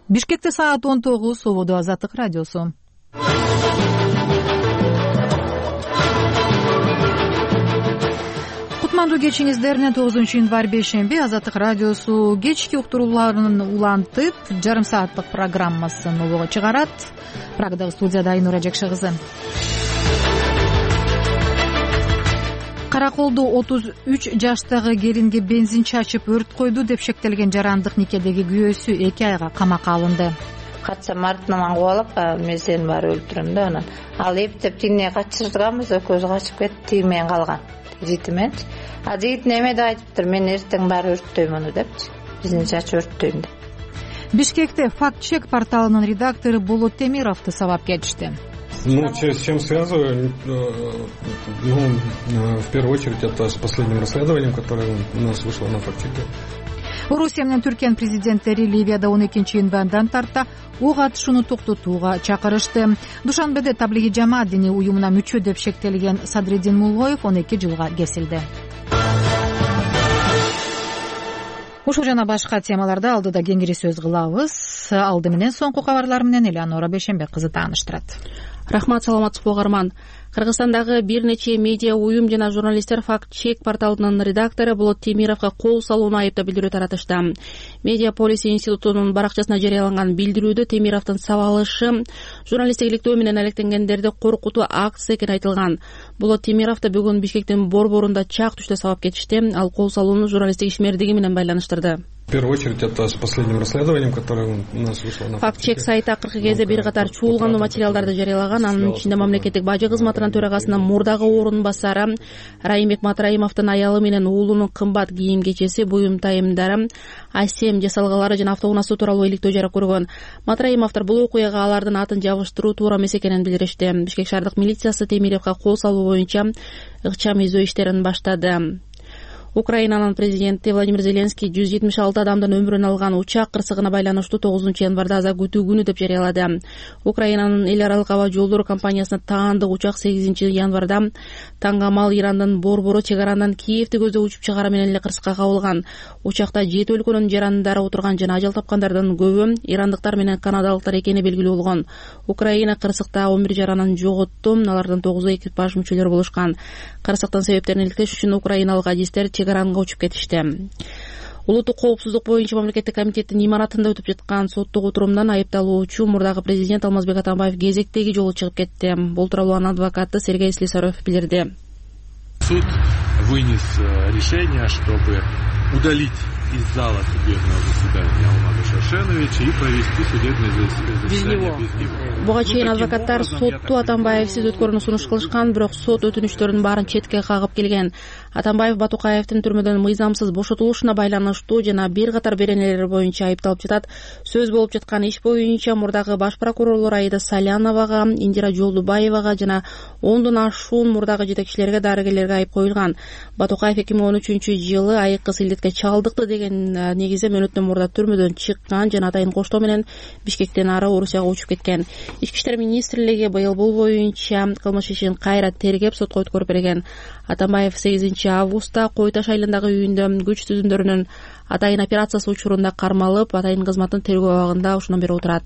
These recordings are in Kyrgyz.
Бишкекте саат 19, Сободо Азаттык радиосу. Кутмандуу кечиңиздерине 9-январь бейшемби Азаттык радиосу кечки уктурууларын улантып, жарым сааттык программасын улууга чыгарат. Прагдагы студияда Айнура Жакшы кызы. Караколдо 33 жаштагы келинге бензин чачып өрт койду деп шектелген жарандык никедеги күйөөсү 2 айга камакка алынды. Катсам артынан кубалап, мен сени баары өлтүрөм да анан. Ал эптеп тигине качырганбыз, экөөбүз качып кетти, мен калган. Житимен. Жигит неме деп айтыптыр, мен эртең баары өрттөйм аны депчи. Биздин чачып өрттөйм деп. Бишкекте факт-чек порталынын редактору Болот Темировду сабап кетишти. С чем связываю? В первую очередь это с последним расследованием, которое у нас вышло на факт-чеке. Орусия менен Түркиянын президенттери Ливияда 12-январдан тарта ок атышууну токтотууга чакырышты. Душанбеде таблиги жамаат диний уюмуна мүчө деп шектелген Садреддин Муллоев 12 жылга кесилди. Ушул жана башка темаларда алдыда кеңири сөз кылабыз. Алды менен соңку кабарлар менен Элеонора Бейшембек кызы тааныштырат. Рахмат, саламатсызбы угарман. Кыргызстандагы бир нече медиа уюм жана журналисттер факт-чек порталынын редактору Болот Темировго кол салууну айыптап билдирүү таратышты. Медиаполис институтунун баракчасына жарыяланган билдирүүдө Темировдун сабалышы журналисттик иликтөө менен алектенгендерди коркутуу акция экени айтылган. Болот Темировду бүгүн Бишкектин борборунда чак түштө сабап кетишти. Ал кол салууну журналисттик ишмердиги менен байланыштырды. В первую очередь это с последним расследованием, которое у нас вышло на факт-чек сайты акыркы кезде бир катар чуулгандуу материалдарды жарыялаган. Анын ичинде мамлекеттик бажы кызматынын төрагасынын мурдагы орун басары Райымбек Матраимовдун аялы менен уулунун кымбат кийим кечеси, буюм тайымдары, асем жасалгалары жана автоунаасы тууралуу иликтөө жарык көргөн. Матраимовдор бул окуяга алардын атын жабыштыруу туура эмес экенин билдиришти. Бишкек шаардык милициясы Темировго кол салуу боюнча ыкчам издөө иштерин баштады. Украинанын президенти Владимир Зеленский 176 адамдын өмүрүн алган учак кырсыгына байланыштуу 9-январда аза күтүү күнү деп жарыялады. Украинанын эл аралык аба жолдору компаниясына таандык учак 8-январда Тангамал Ирандын борбору чек арандан Киевди көздөп учуп чыгары менен эле кырсыкка кабылган. Учакта 7 өлкөнүн жарандары отурган жана ажал тапкандардын көбү ирандыктар менен канадалыктар экени белгилүү болгон. Украина кырсыкта 11 жаранын жоготту, алардын 9 экипаж мүчөлөрү болушкан. Кырсыктын себептерин иликтеш үчүн украиналык адистер чек аранга учуп кетишти. Улуттук коопсуздук боюнча мамлекеттик комитеттин имаратында өтүп жаткан соттук отурумдан айыпталуучу мурдагы президент Алмазбек Атамбаев кезектеги жолу чыгып кетти. Бул тууралуу анын адвокаты Сергей Слесарев билдирди. Суд вынес решение, чтобы удалить из зала судебного заседания Алмаза Шашеновича и провести судебное заседание без него. Буга чейин адвокаттар сотту Атамбаевсиз өткөрүүнү сунуш кылышкан, бирок сот өтүнүчтөрүнүн баарын четке кагып келген. Атамбаев Батукаевдин түрмөдөн мыйзамсыз бошотулушуна байланыштуу жана бир катар беренелер боюнча айыпталып жатат. Сөз болуп жаткан иш боюнча мурдагы баш прокурорлор Аида Саляновага, Индира Жолдубаевага жана 10дон ашуун мурдагы жетекчилерге, дарыгерлерге айып коюлган. Батукаев 2013-жылы айыккы силдетке чалдыкты деген негизде мөөнөттөн мурда түрмөдөн чыккан жана атайын коштоо менен Бишкектен ары Орусияга учуп кеткен. Ички иштер министрлиги быйыл бул боюнча кылмыш ишин кайра тергеп сотко өткөрүп берген. Атамбаев 8-августта Кой Таш айылындагы үйүндө күч түзүмдөрүнүн атайын операциясы учурунда кармалып, атайын кызматтын тергөө абагында ушундан бери отурат.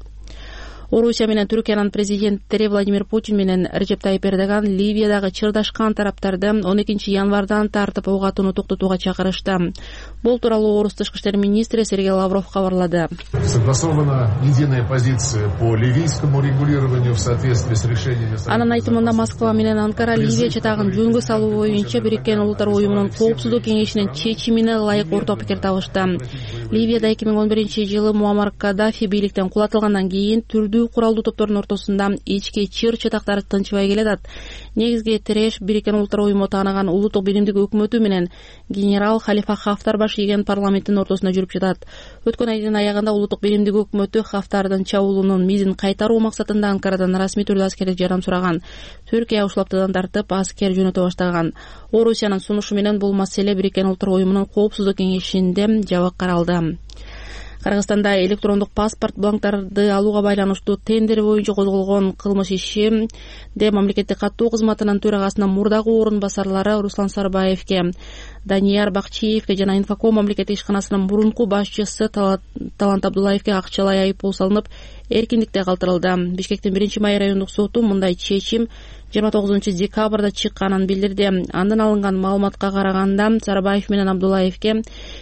Орусия менен Түркиянын президенттери Владимир Путин менен Режеп Тайип Эрдоган Ливиядагы чырдашкан тараптарды 12-январдан тартып ок атууну токтотууга чакырышты. Бул тууралуу Орус тышкы иштер министри Сергей Лавров кабарлады. Согласована единая позиция по ливийскому регулированию в соответствии с решениями. Анын айтымында Москва менен Анкара Ливия чатагын жөнгө салуу боюнча Бириккен Улуттар уюмунун коопсуздук кеңешинин чечимине ылайык орток пикир табышты. Ливияда 2011-жылы Муаммар Каддафи бийликтен кулатылгандан кийин түрдүү куралдуу топтордун ортосунда ички чыр чатактар тынчыбай келатат. Негизги тиреш Бириккен Улуттар уюму тааныган улуттук биримдик өкмөтү менен генерал Халифа Хафтар баш ийген парламенттин ортосунда жүрүп жатат. Өткөн айдын аягында улуттук биримдик өкмөтү Хафтардын чабуулунун мизин кайтаруу максатында Анкарадан расмий түрдө аскерлик жардам сураган. Түркия ушул аптадан тартып аскер жөнөтө баштаган. Орусиянын сунушу менен бул маселе Бириккен Улуттар уюмунун коопсуздук кеңешинде жабык каралды. Кыргызстанда электрондук паспорт бланктарды алууга байланыштуу тендер боюнча козголгон кылмыш ишинде мамлекеттик каттоо кызматынын төрагасынын мурдагы орун басарлары Руслан Сарбаевке, Данияр Бакчиевке жана Инфоком мамлекеттик ишканасынын мурунку башчысы Талант Абдуллаевке акчалай айыппул салынып, эркиндикте калтырылды. Бишкектин 1-май райондук соту мындай чечим 29-декабрда чыкканын билдирди. Андан алынган маалыматка караганда Сарбаев менен Абдуллаевке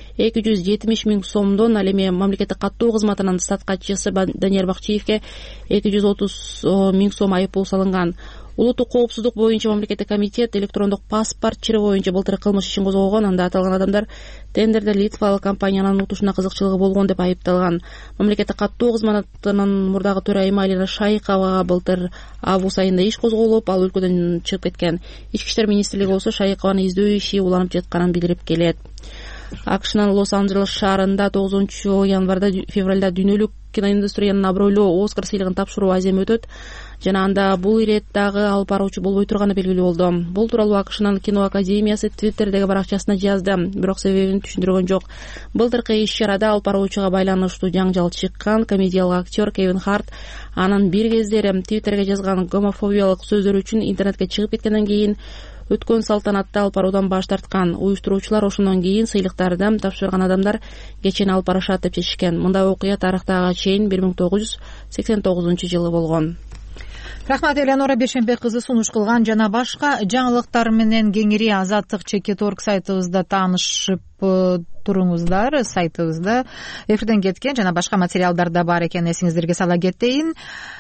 270 миң сомдон, ал эми мамлекеттик каттоо кызматынын статкатчысы Данияр Бакчиевке 230 миң сом айыппул салынган. Улуттук коопсуздук боюнча мамлекеттик комитет электрондук паспорт чыры боюнча былтыр кылмыш ишин козгогон. Анда аталган адамдар тендерде литвалык компаниянын утушуна кызыкчылыгы болгон деп айыпталган. Мамлекеттик каттоо кызматынын мурдагы төрайымы Алина Шайыковага былтыр август айында иш козголуп, ал өлкөдөн чыгып кеткен. Ички иштер министрлиги болсо Шайыкованы издөө иши уланып жатканын билдирип келет. АКШнын Лос-Анджелес шаарында 9-февралда дүйнөлүк киноиндустриянын абройлуу Оскар сыйлыгын тапшыруу азем өтөт жана анда бул ирет дагы алып баруучу болбой турганы белгилүү болду. Бул тууралуу АКШнын кино академиясы Твиттердеги баракчасына жазды, бирок себебин түшүндүргөн жок. Былтыркы иш-чарада алып баруучуга байланыштуу жаңжал чыккан. Комедиялык актер Кевин Харт анын бир кездери Твиттерге жазган гомофобиялык сөздөр үчүн интернетке чыгып кеткенден кийин өткөн салтанатты алып баруудан баш тарткан. Уюштуруучулар ошондон кийин сыйлыктарды тапшырган адамдар кечени алып барышат деп чечишкен. Мындай окуя тарыхтага чейин 1989-жылы болгон. Рахмат, Элеонора Бешенбек кызы сунуш кылган. Жана башка жаңылыктар менен кеңири Азаттык.org сайтыбызда таанышып туруңуздар. Сайтыбызда эфирден кеткен жана башка материалдар да бар экен, эсиңиздерге сала кетейин.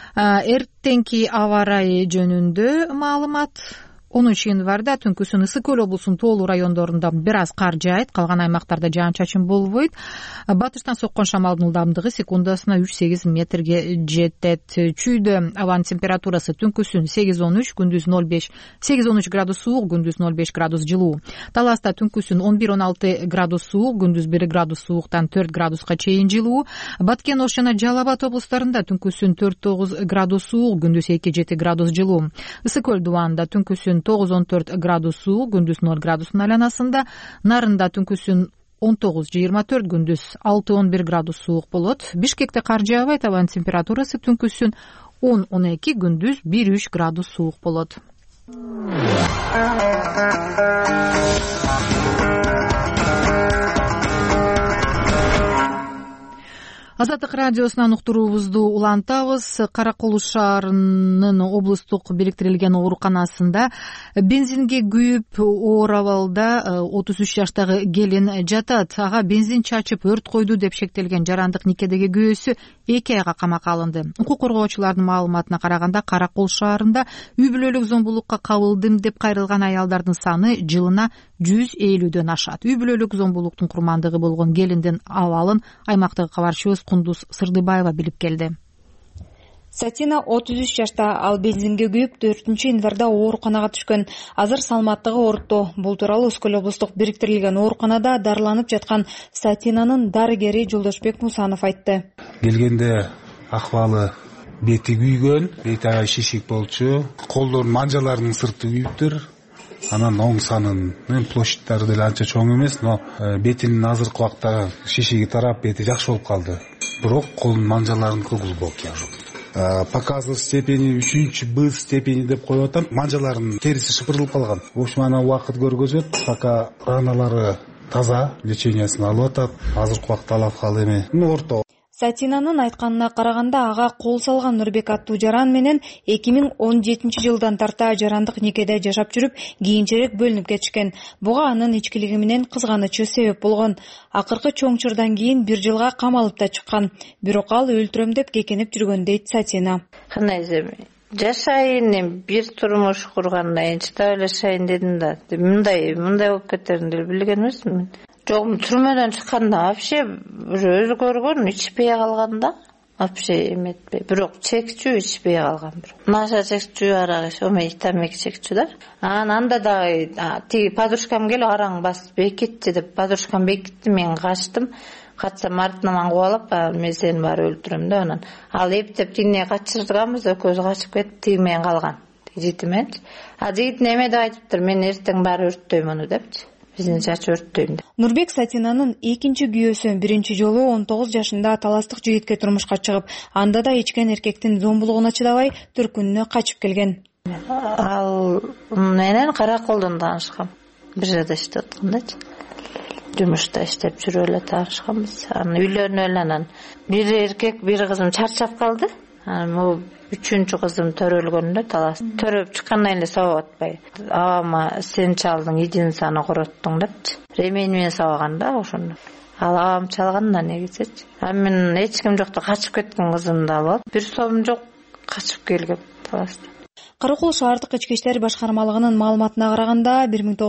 Эртеңки аба ырайы жөнүндө маалымат. 10 январда түнкүсүн Ысык Көл облусунун тоолуу райондорунда бир аз кар жаайт, калган аймактарда жаан-чачын болбойт. Батыштан соккон шамалдын ылдамдыгы секундасына 3-8 метрге жетет. Чүйдө абанын температурасы түнкүсүн 8-13, күндүз 8-13 градус суук, күндүз 0-5 градус жылуу. Таласта түнкүсүн 11-16 градус суук, күндүз 1 градус сууктан 4 градуска чейин жылуу. Баткен Ош жана Жалал Абад облустарында түнкүсүн 4-9 градус суук, күндүз 2-7 градус жылуу. Ысык Көл дубанында түнкүсүн 9-14 градус суук, күндүз 0 градустун айланасында. Нарында түнкүсүн 19-24, күндүз 6-11 градус суук болот. Бишкекте кар жаабайт, абанын температурасы түнкүсүн 10-12, күндүз 1-3 градус суук болот. Азаттык радиосунан уктуруубузду улантабыз. Караколуш шаарынын облустук бириктирилген ооруканасында бензинге күйүп оор абалда 33 жаштагы келин жатат. Ага бензин чачып өрт койду деп шектелген жарандык никедеги күйөөсү 2 айга камакка алынды. Укук коргоочулардын маалыматына караганда Каракол шаарында үй бүлөлүк зомбулукка кабылдым деп кайрылган аялдардын саны жылына 150дөн ашат. Үй бүлөлүк зомбулуктун курмандыгы болгон келиндин абалын аймактагы кабарчыбыз Кундуз Сырдыбаева билип келди. Сатина 33 жашта, ал бензинге күйүп 4-январда ооруканага түшкөн. Азыр саламаттыгы орто. Бул тууралуу Ысык облустук бириктирилген ооруканада дарыланып жаткан Сатинанын дарыгери Жолдошбек Мусанов айтты. Келгенде акыбалы бети күйгөн, бети аяй шишик болчу, колдордун манжаларынын сырты күйүптүр. Анан оң санынын площадьтары деле анча чоң эмес, но бетинин азыркы убакта шишиги тарап, бети жакшы болуп калды. Бирок колдун манжаларынын глубокий ожог. Показов степени 3-Б степени деп коюп атам. Манжаларынын териси шыпырылып калган. В общем, ана убакыт көргөзөт, пока раналары таза, лечениясын алып атат. Азыркы убакта алып калды эме. Орто. Сатинанын айтканына караганда ага кол салган Нурбек аттуу жаран менен 2017-жылдан тарта жарандык никеде жашап жүрүп, кийинчерээк бөлүнүп кетишкен. Буга анын ичкилиги менен кызганычы себеп болгон. Акыркы чоң чырдан кийин 1 жылга камалып да чыккан. Бирок ал өлтүрөм деп кекенип жүргөн дейт Сатина. Жашайын, бир турмуш кургандай, чыдап жашайын дедим да. Мындай болуп кетерин деле билген эмесмин. Жок, түрмөдөн чыкканда вообще өзү көргөн, ичпей калганда вообще эметпей. Бирок чекчүү ичпей калган. Наша чекчүү, арак, омей тамек чекчүү да. Анда дагы тиги подружкам келип араң басып бекитти деп, подружкам бекитти, мен качтым. Качсам артынан кууп алып, мен сени баары өлтүрөм да анан. Ал эптеп тигине качырганбыз, экөөбүз качып кетип, тиги менен калган. Жигитимен. Жигит неме деп айтыптыр, мен эртең баары өрттөйм аны депчи. биздин чач өрттөйм деп. Нурбек Сатинанын экинчи күйөөсү биринчи жолу 19 жашында таластык жигитке турмушка чыгып, анда да ичкен эркектин зомбулугуна чыдабай Түркүнүнө качып келген. Ал менен Караколдон таанышкам. Бир жерде иштеп аткандачы. Жумушта иштеп жүрүп эле таанышканбыз. Анан үйлөнүп эле анан бир эркек, бир кызым чарчап калды. Анан үчүнчү кызым төрөлгөндө талаш. Төрөп чыккандан эле сабап атпай. Абама сен чалдың, идин саны короттуң депчи. Ремень менен сабаган да ошондо. Ал абам чалган да негизичи. Мен эч ким жокто качып кеткен кызымды алып, бир соом жок качып келгеп талашты. Каракол шаардык ички иштер башкармалыгынын маалыматына караганда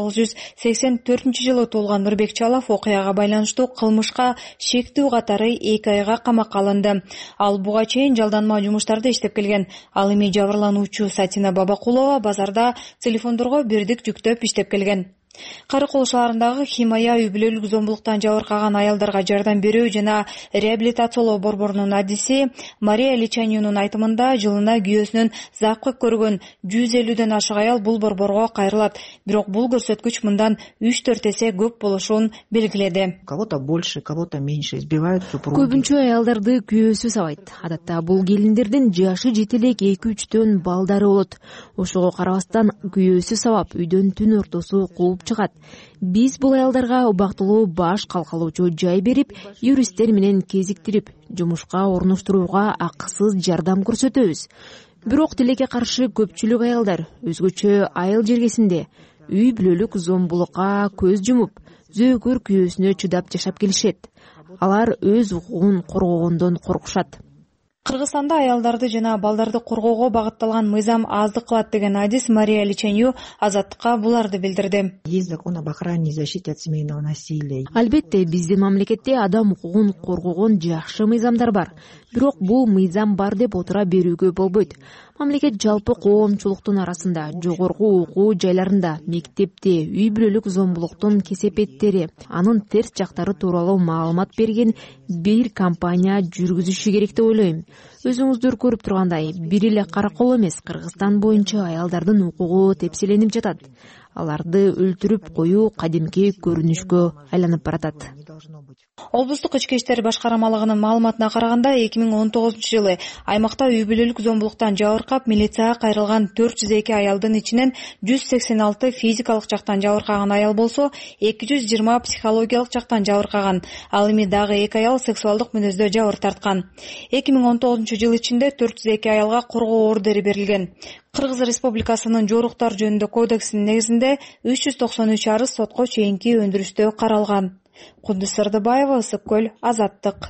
1984-жылы туулган Нурбек Чалов окуяга байланыштуу кылмышка шектүү катары 2 айга камакка алынды. Ал буга чейин жалданма жумуштарда иштеп келген. Ал эми жабырлануучу Сатина Бабакулова базарда телефондорго бирдик жүктөп иштеп келген. Каракол шаарындагы Химая үй бүлөлүк зомбулуктан жабыркаган аялдарга жардам берүү жана реабилитациялоо борборунун адиси Мария Личанюнун айтымында жылына күйөөсүнөн запкы көргөн 150ден ашык аял бул борборго кайрылат. Бирок бул көрсөткүч мындан 3-4 эсе көп болушун белгиледи. Кого-то больше, кого-то меньше избивают супруги. Көбүнчө аялдарды күйөөсү сабайт. Адатта бул келиндердин жашы жете элек 2-3төн балдары болот. Ошого карабастан күйөөсү сабап, үйдөн түн ортосу кууп чыгат. Биз бул аялдарга убактылуу баш калкалоочу жай берип, юристтер менен кезиктирип, жумушка орноштурууга акысыз жардам көрсөтөбүз. Бирок тилекке каршы көпчүлүк аялдар өзгөчө айыл жергесинде үй бүлөлүк зомбулукка көз жумуп, зөөкөр күйөөсүнө чыдап жашап келишет. Алар өз укугун коргогондон коркушат. Кыргызстанда аялдарды жана балдарды коргоого багытталган мыйзам аздык кылат деген адис Мария Личанью Азаттыкка буларды билдирди. Есть закон об охране и защите от семейного насилия. Албетте, биздин мамлекетте адам укугун коргогон жакшы мыйзамдар бар. Бирок бул мыйзам бар деп отура берүүгө болбойт. Мамлекет жалпы коомчулуктун арасында, жогорку окуу жайларында, мектепте үй бүлөлүк зомбулуктун кесепеттери, анын терс жактары тууралуу маалымат берген бир компания жүргүзүшү керек деп ойлойм. Өзүңүздөр көрүп тургандай, бир эле Каракол эмес, Кыргызстан боюнча аялдардын укугу тепселенип жатат. Аларды өлтүрүп коюу кадимки көрүнүшкө айланып баратат. Облустук ички иштер башкармалыгынын маалыматына караганда 2019-жылы аймакта үй бүлөлүк зомбулуктан жабыркап милицияга кайрылган 402 аялдын ичинен 186 физикалык жактан жабыркаган аял болсо, 220 психологиялык жактан жабыркаган. Ал эми дагы 2 аял сексуалдык мүнөздө жабыр тарткан. 2019-жыл ичинде 402 аялга коргоо ордери берилген. Кыргыз Республикасынын жоруктар жөнүндө кодексинин негизинде 393 арыз сотко чейинки өндүрүштө каралган. Кудус Сырдыбаева, Ысык көл, Азаттык.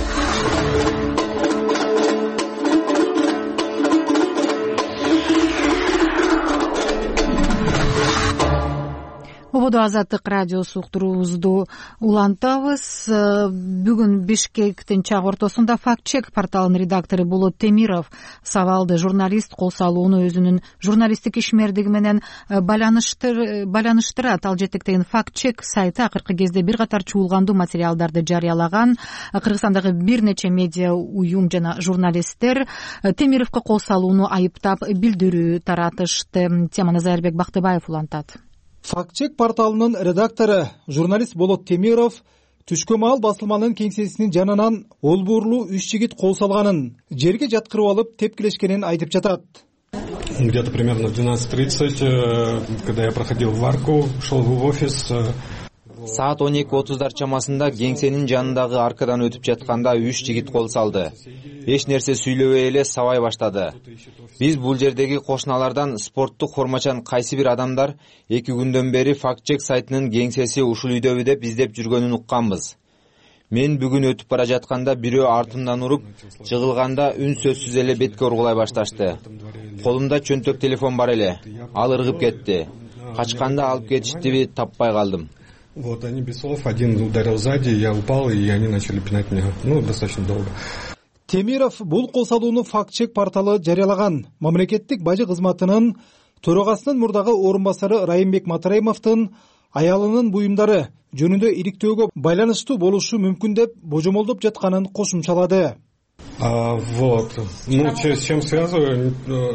Ободо Азаттык радиосу уктуруубузду улантабыз. Бүгүн Бишкектин чак ортосунда факт-чек порталынын редактору Болот Темиров сабалды журналист кол салууну өзүнүн журналисттик ишмердиги менен байланыштырат. Ал жетектеген факт-чек сайты акыркы кезде бир катар чуулгандуу материалдарды жарыялаган. Кыргызстандагы бир нече медиа уюм жана журналисттер Темировго кол салууну айыптап билдирүү таратышты. Теманы Зайырбек Бактыбаев улантат. Факт-чек порталынын редактору журналист Болот Темиров түшкө маал басылманын кеңсесинин жанынан олбуурлуу 3 жигит кол салганын, жерге жаткырып алып тепкилешкенин айтып жатат. Где-то примерно в 12:30, когда я проходил варку, шел в офис. Саат 12:30 чамасында кеңсенин жанындагы аркадан өтүп жатканда 3 жигит кол салды. Эч нерсе сүйлөбөй эле сабай баштады. Биз бул жердеги кошуналардан спорттук формачан кайсы бир адамдар 2 күндөн бери факт-чек сайтынын кеңсеси ушул үйдөбү деп издеп жүргөнүн укканбыз. Мен бүгүн өтүп бара жатканда бирөө артымдан уруп, жыгылганда үн сөзсүз эле бетке ургулай башташты. Колумда чөнтөк телефон бар эле. Ал ыргып кетти. Качканда алып кетиштиби таппай калдым. Вот они без слов, один ударил сзади, я упал, и они начали пинать меня, достаточно долго. Темиров бул кол салууну факт-чек порталы жарыялаган. Мамлекеттик бажы кызматынын төрагасынын мурдагы орун басары Райымбек Матраимовдун аялынын буюмдары жөнүндө иликтөөгө байланыштуу болушу мүмкүн деп божомолдоп жатканын кошумчалады. Вот. С чем связываю?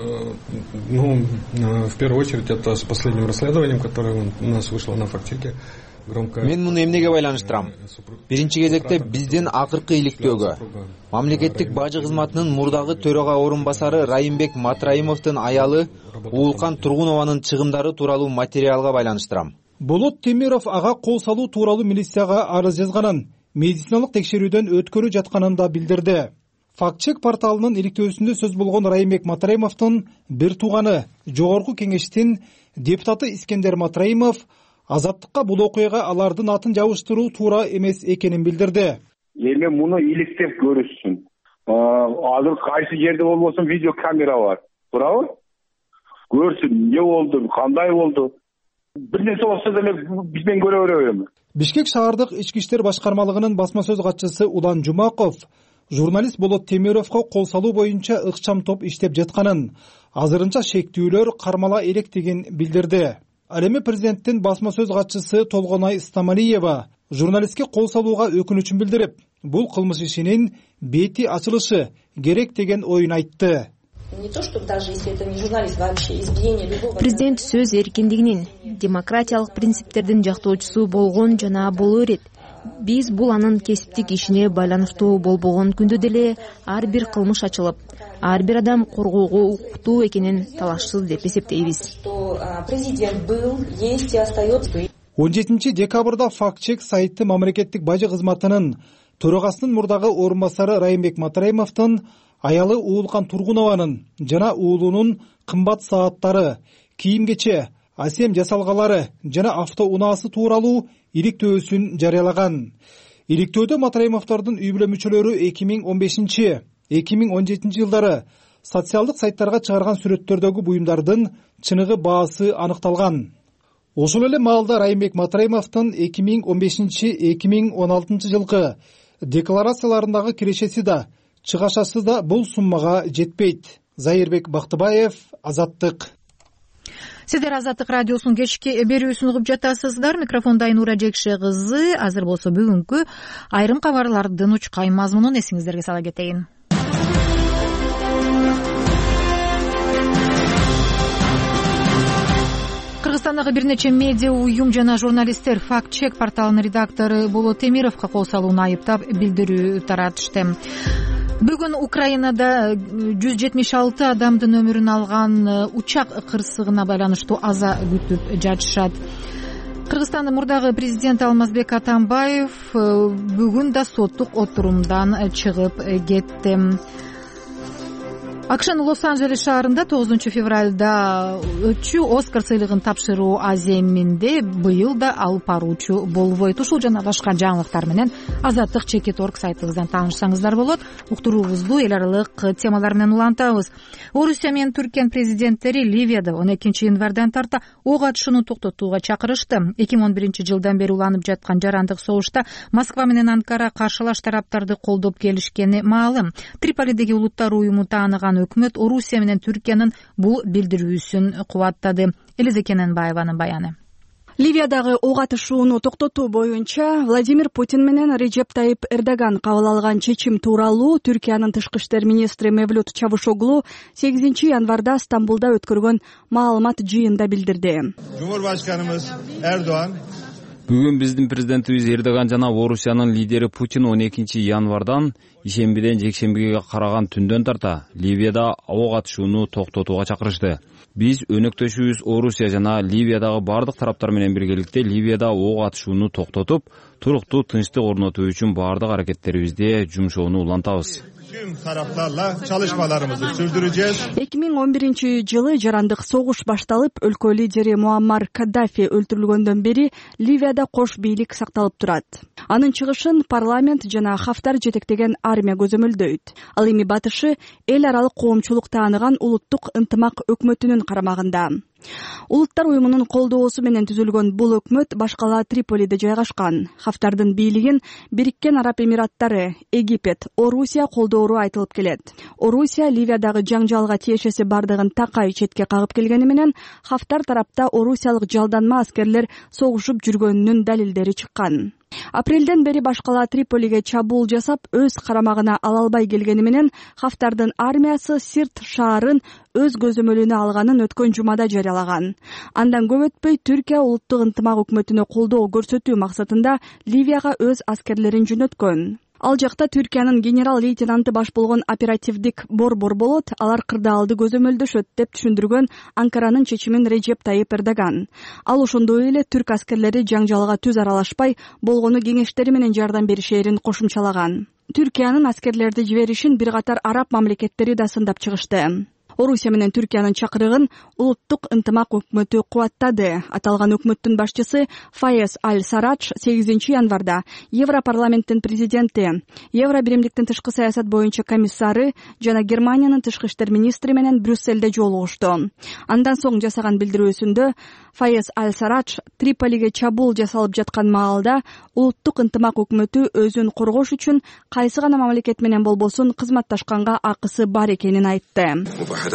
В первую очередь, это с последним расследованием, которое у нас вышло на фактчеке. Мен муну эмнеге байланыштырам? Биринчи кезекте биздин акыркы иликтөөгө мамлекеттик бажы кызматынын мурдагы төрага орун басары Райымбек Матраимовдун аялы Уулкан Тургунованын чыгымдары тууралуу материалга байланыштырам. Болот Темиров ага кол салуу тууралуу милицияга арыз жазганын, медициналык текшерүүдөн өткөрүп жатканын да билдирди. Фактчек порталынын иликтөөсүндө сөз болгон Райымбек Матраимовдун бир тууганы, жогорку кеңештин депутаты Искендер Матраимов Азаттыкка бул окуяга алардын атын жабыштыруу туура эмес экенин билдирди. Эми муну иликтеп көрүшсүн. Азыр кайсы жерде болбосун видео камера бар. Туурабы? Көрсүн, эмне болду, кандай болду. Бир нерсе болсо деле бизден көрө беребиз. Бишкек шаардык ички иштер башкармалыгынын басма сөз катчысы Улан Жумаков журналист Болот Темировго кол салуу боюнча ыкчам топ иштеп жатканын, азырынча шектүүлөр кармала электигин билдирди. Ал эми президенттин басма сөз катчысы Толгонай Стамалиева журналистке кол салууга өкүнүчүн билдирип, бул кылмыш ишинин бети ачылышы керек деген оюн айтты. Президент сөз эркиндигинин, демократиялык принциптердин жактоочусу болгон жана боло берет. Биз бул анын кесиптик ишине байланыштуу болбогон күндө деле ар бир кылмыш ачылып, ар бир адам коргоого укуктуу экенин талашсыз деп эсептейбиз. 17 декабрда фактчек сайты мамлекеттик бажы кызматынын төрагасынын мурдагы орун басары Райымбек Матраимовдун аялы Уулкан Тургунованын жана уулунун кымбат сааттары, кийим-кече, асем жасалгалары жана автоунаасы тууралуу иликтөөсүн жарыялаган. Иликтөөдө Матраимовдордун үй бүлө мүчөлөрү 2015-2017 жылдары социалдык сайттарга чыгарган сүрөттөрдөгү буюмдардын чыныгы баасы аныкталган. Ошол эле маалда Райымбек Матраимовдун 2015-2016 жылкы декларацияларындагы кирешеси да, чыгашасы да бул суммага жетпейт. Зайырбек Бактыбаев, Азаттык. Сиздер Азаттык радиосунун кечки берүүсүн угуп жатасыздар. Микрофонда Айнура Жекше кызы. Азыр болсо бүгүнкү айрым кабарлардын учкай мазмунун эсиңиздерге сала кетейин. Кыргызстандагы бир нече медиа уюм жана журналисттер фактчек порталынын редактору Болот Темировго кол салууну айыптап билдирүү таратышты. Бүгүн Украинада 176 адамдын өмүрүн алган учак кырсыгына байланыштуу аза күтүп жатышат. Кыргызстандын мурдагы президенти Алмазбек Атамбаев бүгүн да соттук отурумдан чыгып кетти. АКШнын Лос-Анджелес шаарында 9 февралда өтчү Оскар сыйлыгын тапшыруу аземинде быйыл да алып баруучу болбойт. Ушул жана башка жаңылыктар менен Азаттык Чекит.орг сайтыбыздан таанышсаңыздар болот. Уктуруубузду эл аралык темалар менен улантабыз. Орусия менен Түркиянын президенттери Ливияда 12 январдан тарта ок атышууну токтотууга чакырышты. 2011 жылдан бери уланып жаткан жарандык согушта Москва менен Анкара каршылаш тараптарды колдоп келишкени маалым. Триполидеги улуттар уюму тааныган өкмөт Орусия менен Түркиянын бул билдирүүсүн кубаттады. Элиза Кененбаеванын баяны. Ливиядагы ок атышууну токтотуу боюнча Владимир Путин менен Реджеп Тайип Эрдоган кабыл алган чечим тууралуу Түркиянын тышкы иштер министри Мевлют Чавушоглу 8 январда Стамбулда өткөргөн маалымат жыйында билдирди. Cumhurbaşkanımız Erdoğan Бүгүн биздин президентибиз Эрдоган жана Орусиянын лидери Путин 12 январдан ишембиден жекшембиге караган түндөн тарта Ливияда ок атышууну токтотууга чакырышты. Биз өнөктөшүбүз Орусия жана Ливиядагы бардык тараптар менен биргеликте Ливияда ок атышууну токтотуп, туруктуу тынчтык орнотуу үчүн бардык аракеттерибизде жумшоону улантабыз. Tüm taraflarla çalışmalarımızı sürdüreceğiz. 2011 жылы жарандык согуш башталып, өлкө лидери Муаммар Каддафи өлтүрүлгөндөн бери Ливияда кош бийлик сакталып турат. Анын чыгышын парламент жана Хафтар жетектеген армия көзөмөлдөйт. Ал эми батышы эл аралык коомчулук тааныган улуттук ынтымак өкмөтүнүн карамагында. Улуттар уюмунун колдоосу менен түзүлгөн бул өкмөт башкала Триполиде жайгашкан. Хафтардын бийлигин Бириккен Араб Эмираттары, Египет, Орусия колдоору айтылып келет. Орусия Ливиядагы жаңжалга тиешеси бардыгын такай четке кагып келгени менен Хафтар тарапта орусиялык жалданма аскерлер согушуп жүргөнүнүн далилдери чыккан. Апрелден бери башкала Триполиге чабуул жасап, өз карамагына ала албай келгени менен Хафтардын армиясы Сирт шаарын өз көзөмөлүнө алганын өткөн жумада жарыялаган. Андан көп өтпөй Түркия улуттук ынтымак өкмөтүнө колдоо көрсөтүү максатында Ливияга өз аскерлерин жөнөткөн. Ал жакта Түркиянын генерал-лейтенанты баш болгон оперативдик борбор болот, алар кырдаалды көзөмөлдөшөт деп түшүндүргөн Анкаранын чечимин Режеп Тайып Эрдоган. Ал ошондой эле түрк аскерлери жаңжалга түз аралашпай, болгону кеңештери менен жардам беришээрин кошумчалаган. Түркиянын аскерлерди жиберишин бир катар араб мамлекеттери да сындап чыгышты. Орусия менен Түркиянын чакырыгын улуттук ынтымак өкмөтү кубаттады. Аталган өкмөттүн башчысы Файез Аль-Сарадж 8 январда Европарламенттин президенти, Евро биримдиктин тышкы саясат боюнча комиссары жана Германиянын тышкы иштер министри менен Брюсселде жолугушту. Андан соң жасаган билдирүүсүндө Файез Аль-Сарадж Триполиге чабуул жасалып жаткан маалда улуттук ынтымак өкмөтү өзүн коргош үчүн кайсы гана мамлекет менен болбосун кызматташканга акысы бар экенин айтты.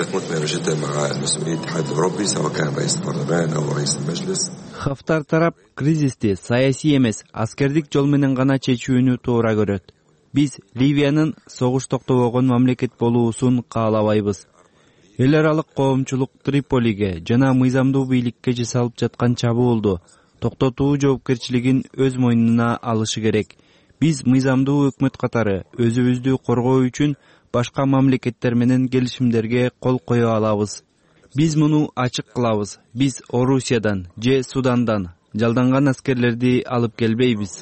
Хафтар тарап кризисти саясий эмес, аскердик жол менен гана чечүүнү туура көрөт. Биз Ливиянын согуш токтобогон мамлекет болуусун каалабайбыз. Эл аралык коомчулук Триполиге жана мыйзамдуу бийликке жасалып жаткан чабуулду токтотуу жоопкерчилигин өз мойнуна алышы керек. Биз мыйзамдуу өкмөт катары өзүбүздү коргоо үчүн башка мамлекеттер менен келишимдерге кол кое алабыз. Биз муну ачык кылабыз. Биз Орусиядан же Судандан жалданган аскерлерди алып келбейбиз.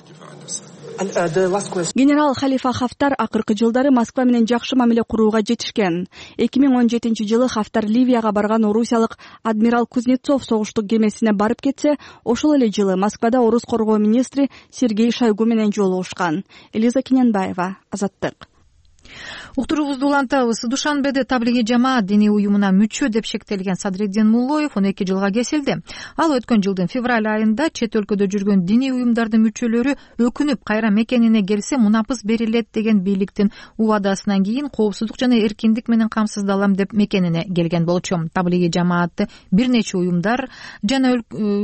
Генерал Халифа Хафтар акыркы жылдары Москва менен жакшы мамиле курууга жетишкен. 2017-жылы Хафтар Ливияга барган орусиялык адмирал Кузнецов согуштук кемесине барып кетсе, ошол эле жылы Москвада орус коргоо министри Сергей Шойгу менен жолугушкан. Элиза Киненбаева, Азаттык. Уктуруубузду улантабыз. Душанбеде таблиги жамаат диний уюмуна мүчө деп шектелген Садреддин Муллоев 12 жылга кесилди. Ал өткөн жылдын февраль айында чет өлкөдө жүргөн диний уюмдардын мүчөлөрү өкүнүп кайра мекенине келсе мунапыс берилет деген бийликтин убадасынан кийин коопсуздук жана эркиндик менен камсыздалам деп мекенине келген болчу. Таблиги жамаатты бир нече уюмдар жана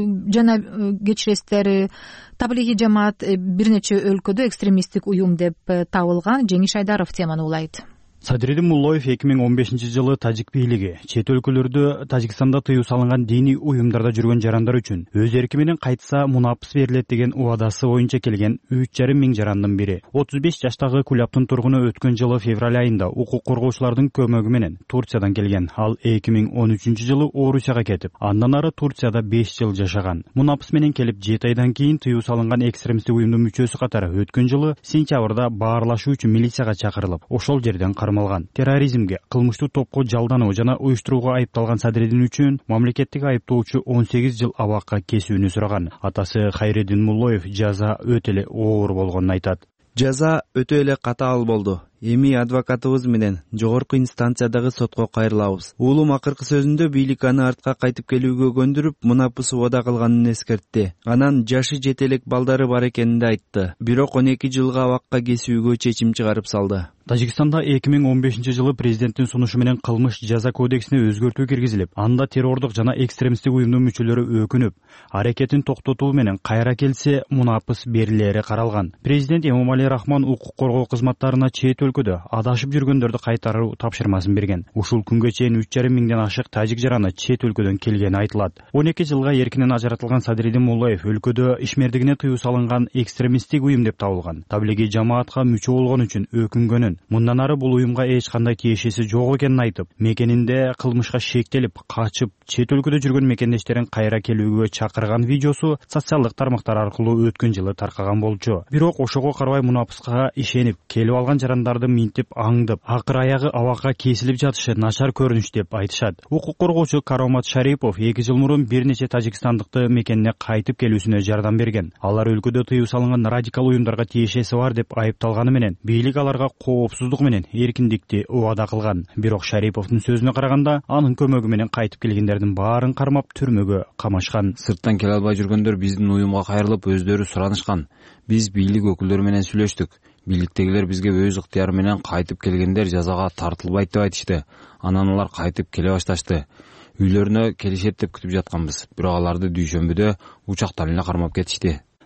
кечиресиздер, таблиги жамаат бир нече өлкөдө экстремисттик уюм деп табылган. Жеңиш Айдаров теманы улайт. Садреддин Муллоев 2015-жылы тажик бийлиги чет өлкөлөрдө Тажикстанда тыюу салынган диний уюмдарда жүргөн жарандар үчүн өз эрки менен кайтса мунапыс берилет деген убадасы боюнча келген 3,5 миң жарандын бири. 35 жаштагы Куляптын тургуну өткөн жылы февраль айында укук коргоочулардын көмөгү менен Турциядан келген. Ал 2013-жылы Орусияга кетип, андан ары Турцияда 5 жыл жашаган. Мунапыс менен келип 7 айдан кийин тыюу салынган экстремисттик уюмдун мүчөсү катары өткөн жылы сентябрда баарлашуу үчүн милицияга чакырылып, ошол жерден терроризмге, кылмыштуу топко жалдануу жана уюштурууга айыпталган Садреддин үчүн мамлекеттик айыптоочу 18 жыл абакка кесүүнү сураган. Атасы Хайреддин Муллоев жаза өтө эле оор болгонун айтат. Жаза өтө эле катаал болду. Эми адвокатыбыз менен жогорку инстанциядагы сотко кайрылабыз. Уулум акыркы сөзүндө бийлик аны артка кайтып келүүгө көндүрүп, мунапыс убада кылганын эскертти. Анан жашы жете элек балдары бар экенин айтты. Бирок 12 жылга абакка кесүүгө чечим чыгарып салды. Тажикстанда 2015-жылы президенттин сунушу менен кылмыш жаза кодексине өзгөртүү киргизилип, анда террордук жана экстремисттик уюмдун мүчөлөрү өкүнүп, аракетин токтотуу менен кайра келсе мунапыс берилери каралган. Президент Эмомали Рахмон укук коргоо кызматтарына чет өлкөдө адашып жүргөндөрдү кайтаруу тапшырмасын берген. Ушул күнгө чейин 3,5 миңден ашык тажик жараны чет өлкөдөн келгени айтылат. 12 жылга эркинен ажыратылган Садреддин Муллоев өлкөдө ишмердигине тыюу салынган экстремисттик уюм деп табылган. Таблиги жамаатка мүчө болгон үчүн өкүнгөнүн, мындан ары бул уюмга эч кандай тиешеси жок экенин айтып, мекенинде кылмышка шектелип, качып, чет өлкөдө жүргөн мекендештерин кайра келүүгө чакырган видеосу социалдык тармактар аркылуу өткөн жылы таркаган болчу. Бирок ошого карабай мунапыска ишенип, келип алган жарандарды минтип аңдып, акыр аягы абакка кесилип жатышы начар көрүнүш деп айтышат. Укук коргоочу Каромат Шарипов 2 жыл мурун бир нече тажикстандыкты мекенине кайтып келүүсүнө жардам берген. Алар өлкөдө тыюу салынган радикал уюмдарга тиешеси бар деп айыпталганы менен бийлик аларга коопсуздук менен эркиндикти убада кылган. Бирок Шариповдун сөзүнө караганда, анын көмөгү менен кайтып келгендердин баарын кармап түрмөгө камашкан. Сырттан келе албай жүргөндөр биздин уюмга кайрылып өздөрү суранышкан. Биз бийлик өкүлдөрү менен сүйлөштүк. Бийликтегилер бизге өз ыктыяры менен кайтып келгендер жазага тартылбайт деп айтышты. Анан алар кайтып келе башташты. Үйлөрүнө келишет деп күтүп жатканбыз. Бирок аларды дүйшөмбүдө учактан эле кармап кетишти.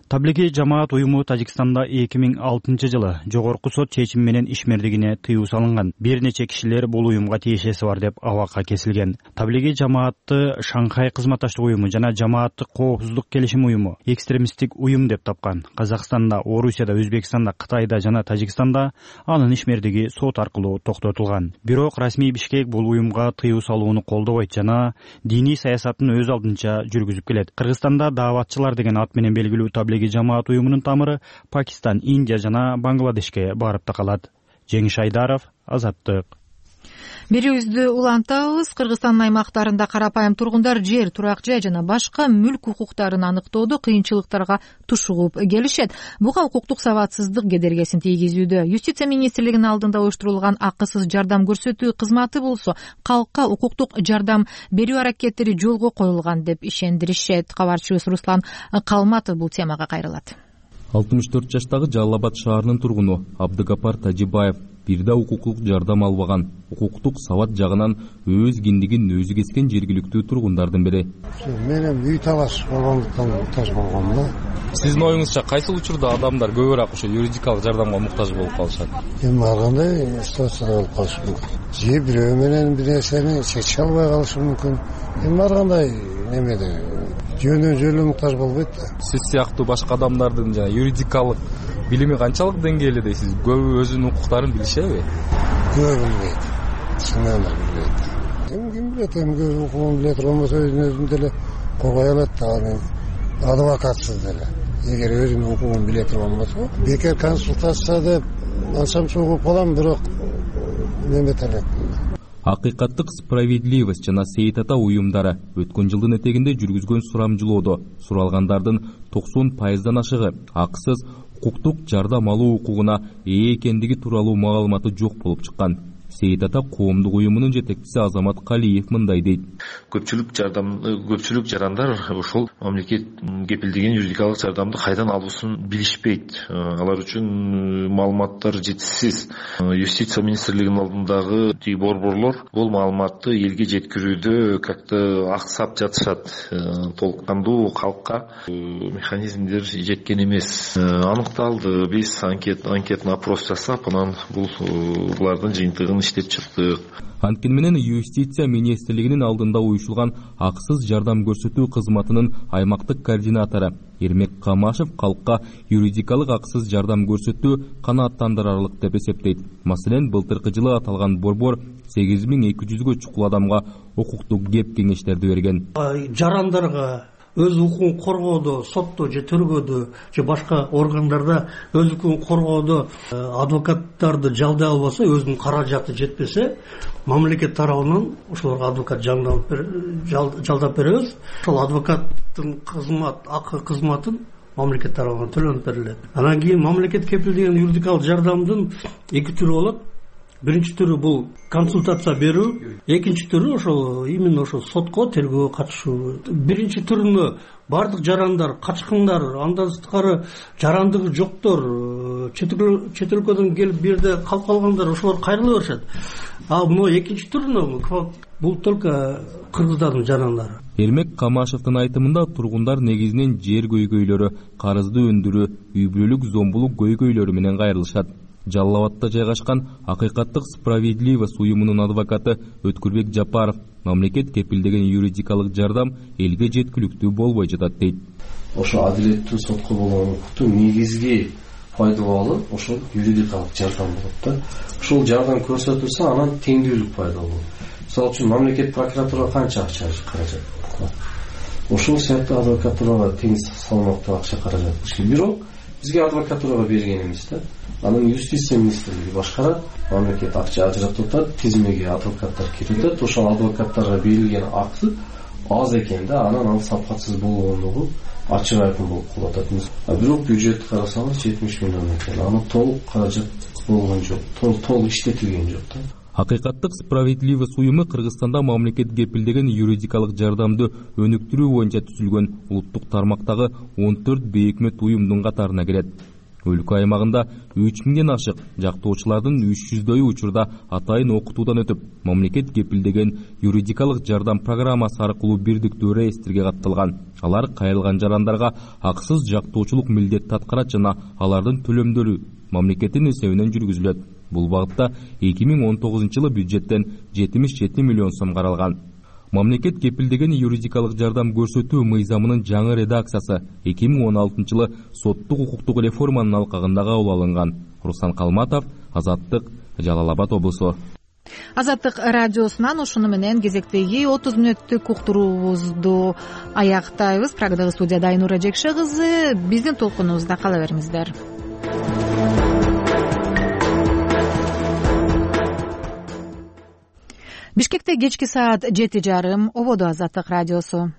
Таблиги жамаат уюму Тажикстанда 2006 жылы жогорку сот чечими менен ишмердигине тыюу салынган. Бир нече кишилер бул уюмга тиешеси бар деп абакка кесилген. Таблиги жамаатты Шанхай кызматташтык уюму жана жамааттык коопсуздук келишим уюму экстремисттик уюм деп тапкан. Казакстанда, Орусияда, Өзбекстанда, Кытайда жана Тажикстанда анын ишмердиги сот аркылуу токтотулган. Бирок расмий Бишкек бул уюмга тыюу салууну колдобойт жана диний саясатын өз алдынча жүргүзүп келет. Кыргызстанда дааватчылар деген ат менен белгилүү таблиги жамаат уюмунун тамыры Пакистан, Индия жана Бангладешке барып такалат. Жеңиш Айдаров, Азаттык. Берүүбүздү улантабыз. Кыргызстандын аймактарында карапайым тургундар жер, турак жай жана башка мүлк укуктарын аныктоодо кыйынчылыктарга тушугуп келишет. Буга укуктук сабатсыздык кедергесин тийгизүүдө. Юстиция министрлигинин алдында уюштурулган акысыз жардам көрсөтүү кызматы болсо калкка укуктук жардам берүү аракеттери жолго коюлган деп ишендиришет. Кабарчыбыз Руслан Калматов бул темага кайрылат. 64 жаштагы Жалал Абад шаарынын тургуну Абдыгапар Тажибаев бир да укуктук жардам албаган. Укуктук сабат жагынан өз киндигин өзү кескен жергиликтүү тургундардын бири. Менин үй талаш болгондуктан муктаж болгом да. Сиздин оюңузча кайсы учурда адамдар көбүрөөк ошо юридикалык жардамга муктаж болуп калышат? Эми ар кандай ситуацияда болуп калышы мүмкүн. Же бирөө менен бир нерсени чече албай калышы мүмкүн. Эми ар кандай немеде жөнө муктаж болбойт да. Сиз сыяктуу башка адамдардын жана юридикалык билими канчалык деңгээлде дейсиз? Көбү өзүнүн укуктарын билишеби? Көбү билбейт. Чынын билбейт. Эми ким билет, эми көбү укугун биле турганбаса өзүн деле коргой алат да, адвокатсыз деле. Эгер өзүнүн укугун биле турган болсо, бекер консультация деп алсам чогуп калам, бирок немет элек. Акыйкаттык справедливость жана Сейит ата уюмдары өткөн жылдын этегинде жүргүзгөн сурамжылоодо суралгандардын 90% ашыгы акысыз укуктук жардам алуу укугуна ээ экендиги тууралуу маалыматы жок болуп чыккан. Сейит ата коомдук уюмунун жетекчиси Азамат Калиев мындай дейт. Көпчүлүк жарандар ошол мамлекет кепилдеген юридикалык жардамды кайдан алуусун билишпейт. Алар үчүн маалыматтар жетишсиз. Юстиция министрлигинин алдындагы борборлор бул маалыматты элге жеткирүүдө как-то аксап жатышат. Толкундуу калкка механизмдер жеткен эмес. Аныкталды. Биз анкетный опрос жасап, анан булардын жыйынтыгын иштеп чыктык. Анткени менен юстиция министрлигинин алдында уюшулган акысыз жардам көрсөтүү кызматынын аймактык координатору Эрмек Камашев калкка юридикалык акысыз жардам көрсөтүү канааттандырарлык деп эсептейт. Маселен, былтыркы жылы аталган борбор 8200 чукул адамга укуктук кеп кеңештерди берген. Жарандарга өз укугун коргоодо, сотто же тергөөдө же башка органдарда өз укугун коргоодо адвокаттарды жалдай албаса, өзүнүн каражаты жетпесе, мамлекет тарабынан ошолорго адвокат жалдап беребиз. Ошол адвокаттын акы кызматын мамлекет тарабынан төлөнүп берилет. Анан кийин мамлекет кепилдеген юридикалык жардамдын эки түрү болот. Биринчи түрү бул консультация берүү, экинчи түрү ошол именно ошол сотко тергөө катышуу. Биринчи түрүнө бардык жарандар, качкындар, андан сырткары жарандыгы жоктор, чет өлкөдөн келип бир жерде калып калгандар, ошолор кайрыла беришет. А мына экинчи түрүнө бул только кыргыздардын жарандары. Эрмек Камашевдин айтымында тургундар негизинен жер көйгөйлөрү, карызды өндүрүү, үй бүлөлүк зомбулук көйгөйлөрү менен кайрылышат. Жалал Абадта жайгашкан Акыйкаттык справедливость уюмунун адвокаты Өткүрбек Жапаров мамлекет кепилдеген юридикалык жардам элге жеткиликтүү болбой жатат дейт. Ошо адилеттүү сотко болгон укуктун негизги пайдалуу ошол юридикалык жардам болот да. Ошол жардам көрсөтүлсө, анан теңдүүлүк пайда болот. Мисалы үчүн мамлекет прокуратура канча акча каражат кылат. Ошол сыяктуу адвокатурага тең салмактуу акча каражат кылыш. Бирок бизге адвокатурага берген эмес да. Анын юстиция министрлиги башкарат, мамлекет акча ажыратып атат, тизмеге адвокаттар кирип атат. Ошол адвокаттарга берилген акы аз экен да, анан ал сапатсыз болгондугу ачык айкын болуп калып атат. Бирок бюджетти карасаңыз 70 миллион экен. Аны толук каражат болгон жок, толук иштетилген жок да. Акыйкаттык справедливость уюму Кыргызстанда мамлекет кепилдеген юридикалык жардамды өнүктүрүү боюнча түзүлгөн улуттук тармактагы 14 бейөкмөт уюмдун катарына кирет. өлкө аймагында 3000ден ашык жактоочулардын 300дөйү учурда атайын окутуудан өтүп, мамлекет кепилдеген юридикалык жардам программасы аркылуу бирдиктүү реестрге катталган. Алар кайрылган жарандарга акысыз жактоочулук милдетти аткарат жана алардын төлөмдөрү мамлекеттин эсебинен жүргүзүлөт. Бул багытта 2019-жылы бюджеттен 77 миллион сом каралган. Мамлекет кепилдеген юридикалык жардам көрсөтүү мыйзамынын жаңы редакциясы 2016-жылы соттук укуктук реформанын алкагында кабыл алынган. Руслан Калматов, Азаттык, Жалал Абад облусу. Азаттык радиосунан ушуну менен кезектеги 30 мүнөттүк уктуруубузду аяктайбыз. Прагадагы студияда Айнура Жекше кызы. Биздин толкунубузда кала бериңиздер. Бишкекте кечки саат 7:30. Ободо Азаттык радиосу.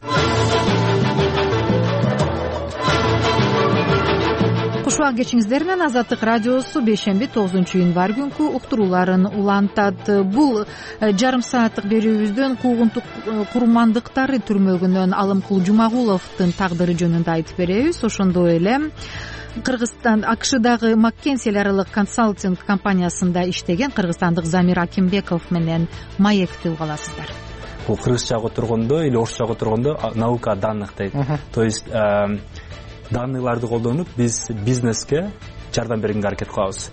Кушубак кечиңиздер менен Азаттык радиосу бейшемби 9-январь күнкү уктурууларын улантат. Бул жарым сааттык берүүбүздөн куугунтук курмандыктары түрмөгүнөн Алымкул Жумагуловдун тагдыры жөнүндө айтып беребиз. Ошондой эле Кыргызстан АКШдагы Маккенси аралык консалтинг компаниясында иштеген кыргызстандык Замир Акимбеков менен маектүү каласыздар. Бул кыргызчага тургондо или орусчага тургондо наука данных дейт. То есть данныйларды колдонуп биз бизнеске жардам бергенге аракет кылабыз.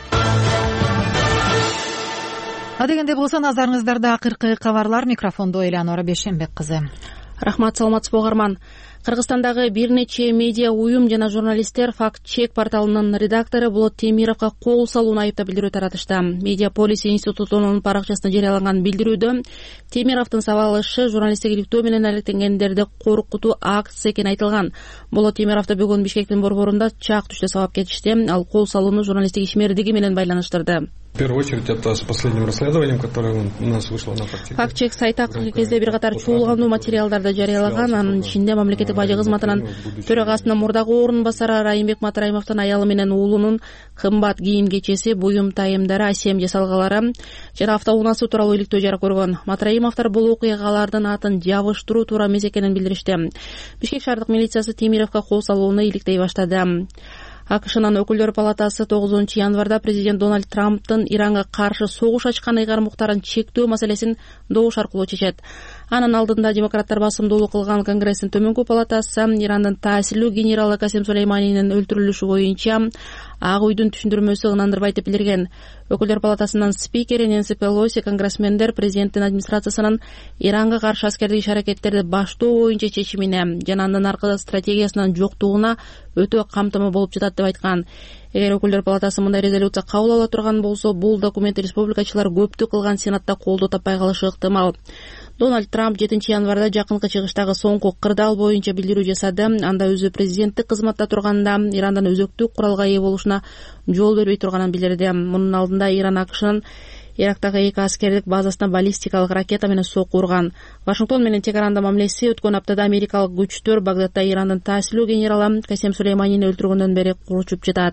Адегенде болсо назарыңыздарда акыркы кабарлар. Микрофондо Элеонора Бейшембек кызы. Рахмат, саламатсызбы угарман. Кыргызстандагы бир нече медиа уюм жана журналисттер факт-чек порталынын редактору Болот Темировго кол салууну айыптап билдирүү таратышты. Медиаполис институтунун паракчасында жарыяланган билдирүүдө Темировдун сабалышы журналисттик иликтөө менен алектенгендерди коркутуу акция экени айтылган. Болот Темировду бүгүн Бишкектин борборунда чак түштө сабап кетишти. Ал кол салууну журналисттик ишмердиги менен байланыштырды. В первую очередь, это с последним расследованием, которое у нас вышло на факт-чек. Факт-чек сайты акыркы кезде бир катар чуулгандуу материалдарды жарыялаган. Анын ичинде мамлекеттик бажы кызматынын төрагасынын мурдагы орун басары Райымбек Матраимовдун аялы менен уулунун кымбат кийим кечеси, буюм тайымдары, асем жасалгалары жана автоунаасы тууралуу иликтөө жарык көргөн. Матраимовдор бул окуялардын атын жабыштыруу туура эмес экенин билдиришти. Бишкек шаардык милициясы Темировго кол салууну иликтей баштады. АКШнын өкүлдөр палатасы 9-январда президент Дональд Трамптын Иранга каршы согуш ачкан ыйгарым-уктарын чектөө маселесин добуш аркылуу чечет. Анын алдында демократтар басымдуулук кылган Конгресстин төмөнкү палатасы Ирандын таасирлүү генералы Касим Сулейманинин өлтүрүлүшү боюнча Ак үйдүн түшүндүрмөсү ынандырбайт деп билдирген. Өкүлдөр палатасынын спикери Нэнси Пелоси конгрессмендер президенттин администрациясынын Иранга каршы аскердик иш-аракеттерди баштоо боюнча чечимине жана андан аркы стратегиясынын жоктугуна өтө камтымы болуп жатат деп айткан. Эгер өкүлдөр палатасы мындай резолюция кабыл ала турган болсо, бул документти республикачылар көптүк кылган Сенатта колдоо таппай калышы ыктымал. Дональд Трамп 7-январда жакынкы чыгыштагы соңку кырдаал боюнча билдирүү жасады. Анда өзү президенттик кызматта турганда Ирандан өзөктүк куралга ээ болушуна жол бербей турганын билдирди. Мунун алдында Иран АКШнын Ирактагы 2 аскердик базасына баллистикалык ракета менен сокку урган. Вашингтон менен Тегеранда мамилеси өткөн аптада америкалык күчтөр Багдадда Ирандын таасирлүү генералы Касем Сулейманини өлтүргөндөн бери куручуп жатат.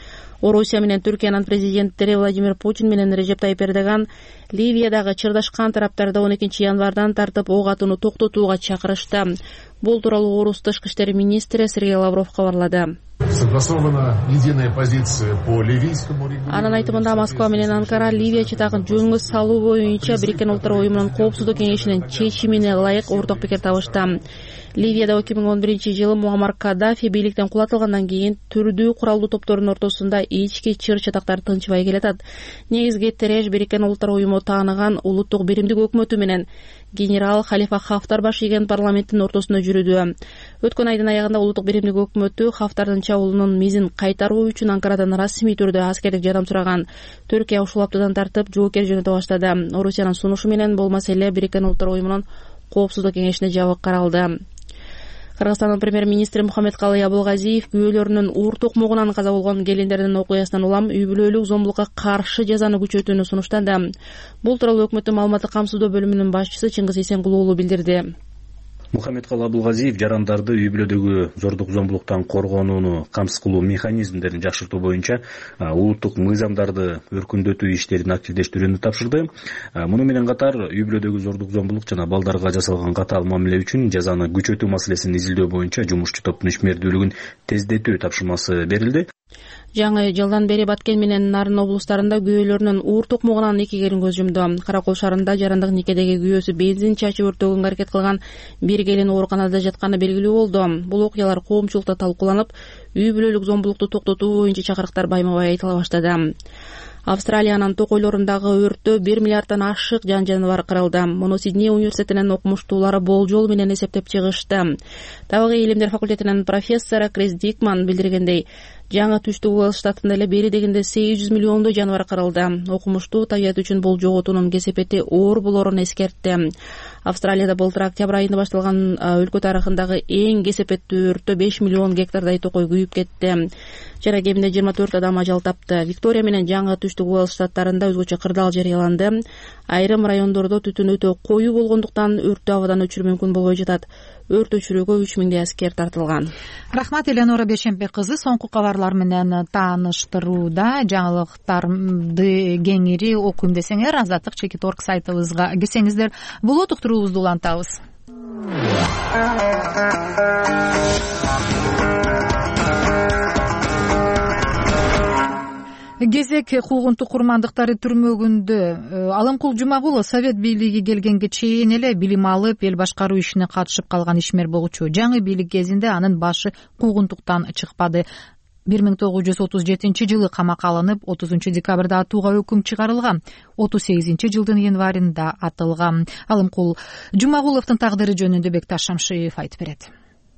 Орусия менен Түркиянын президенттери Владимир Путин менен Режеп Тайип Эрдоган Ливиядагы чырдашкан тараптарды 12-январдан тартып ок атууну токтотууга чакырышты. Бул тууралуу Орус тышкы иштер министри Сергей Лавров кабарлады. Согласована единая позиция по ливийскому региону. Анын айтымында Москва менен Анкара Ливия чатагын жөнгө салуу боюнча Бириккен Улуттар уюмунун коопсуздук кеңешинин чечимине ылайык орток пикир табышты. Ливияда 2011-жылы Муаммар Каддафи бийликтен кулатылгандан кийин түрдүү куралдуу топтордун ортосунда ички чыр-чатактар тынчыбай келатат. Негизги тиреш Бириккен Улуттар уюму тааныган улуттук биримдик өкмөтү менен генерал Халифа Хафтар баш ийген парламенттин ортосунда жүрүүдө. Өткөн айдын аягында улуттук биримдик өкмөтү Хафтардын чабуулунун мизин кайтаруу үчүн Анкарадан расмий түрдө аскердик жардам сураган. Түркия ушул аптадан тартып жоокер жөнөтө баштады. Орусиянын сунушу менен бул маселе Бириккен Улуттар уюмунун коопсуздук кеңешине жабык каралды. Кыргызстандын премьер-министри Мухаммедкалый Абулгазиев күйөөлөрүнүн уурту укмогунан каза болгон келиндердин окуясынан улам үй бүлөлүк зомбулукка каршы жазаны күчөтүүнү сунуштады. Бул тууралуу өкмөттүн маалыматтык камсыздоо бөлүмүнүн башчысы Чыңгыз Эсенкулуу билдирди. Мухаммедкалый Абылгазиев жарандарды үй бүлөдөгү зордук зомбулуктан коргонууну камсыз кылуу механизмдерин жакшыртуу боюнча улуттук мыйзамдарды өркүндөтүү иштерин активдештирүүнү тапшырды. Муну менен катар үй бүлөдөгү зордук зомбулук жана балдарга жасалган катаал мамиле үчүн жазаны күчөтүү маселесин изилдөө боюнча жумушчу топтун ишмердүүлүгүн тездетүү тапшырмасы берилди. Жаңы жылдан бери Баткен менен Нарын облустарында күйөөлөрүнүн уур токмогунан 2 келин көз жумду. Каракол шаарында жарандык никедеги күйөөсү бензин чачып өртөгөнгө аракет кылган бир келин ооруканада жатканы белгилүү болду. Бул окуялар коомчулукта талкууланып, үй бүлөлүк зомбулукту токтотуу боюнча чакырыктар байма-бай айтыла баштады. Австралиянын токойлорундагы өрттө 1 миллиарддан ашык жан-жаныбар кырылды. Муну Сидней университетинин окумуштуулары болжол менен эсептеп чыгышты. Табигый илимдер факультетинин профессору Крис Дикман билдиргендей, жаңы түштүк Уэльс штатында эле бери дегенде 800 миллиондой жаныбар кырылды. Окумуштуу табият үчүн бул жоготуунун кесепети оор болорун эскертти. Австралияда былтыр октябрь айында башталган өлкө тарыхындагы эң кесепеттүү өрттө 5 миллион гектардай токой күйүп кетти. Жана кеминде 24 адам ажал тапты. Виктория менен жаңы түштүк Уэльс штаттарында өзгөчө кырдаал жарыяланды. Айрым райондордо түтүн өтө коюу болгондуктан өрттү абадан өчүрүү мүмкүн болбой жатат. Өрт өчүрүүгө 3000 аскер тартылган. Рахмат, Элеонора Бешембек кызы. Соңку кабарлар менен тааныштырууда жаңылыктарды кеңири окуйм десеңер, Азаттык.org сайтыбызга келсеңиздер болот, уктуруубузду улантабыз. Кезек куугунтук курмандыктары түрмөгүндө Алымкул Жумагулов Совет бийлиги келгенге чейин эле билим алып, эл башкаруу ишине катышып калган ишмер болчу. Жаңы бийлик кезинде анын башы куугунтуктан чыкпады. 1937 камакка алынып, 30 декабрда атууга өкүм чыгарылган. 38 жылдын январында атылган. Алымкул Жумагуловдун тагдыры жөнүндө Бекташ Шамшиев айтып берет.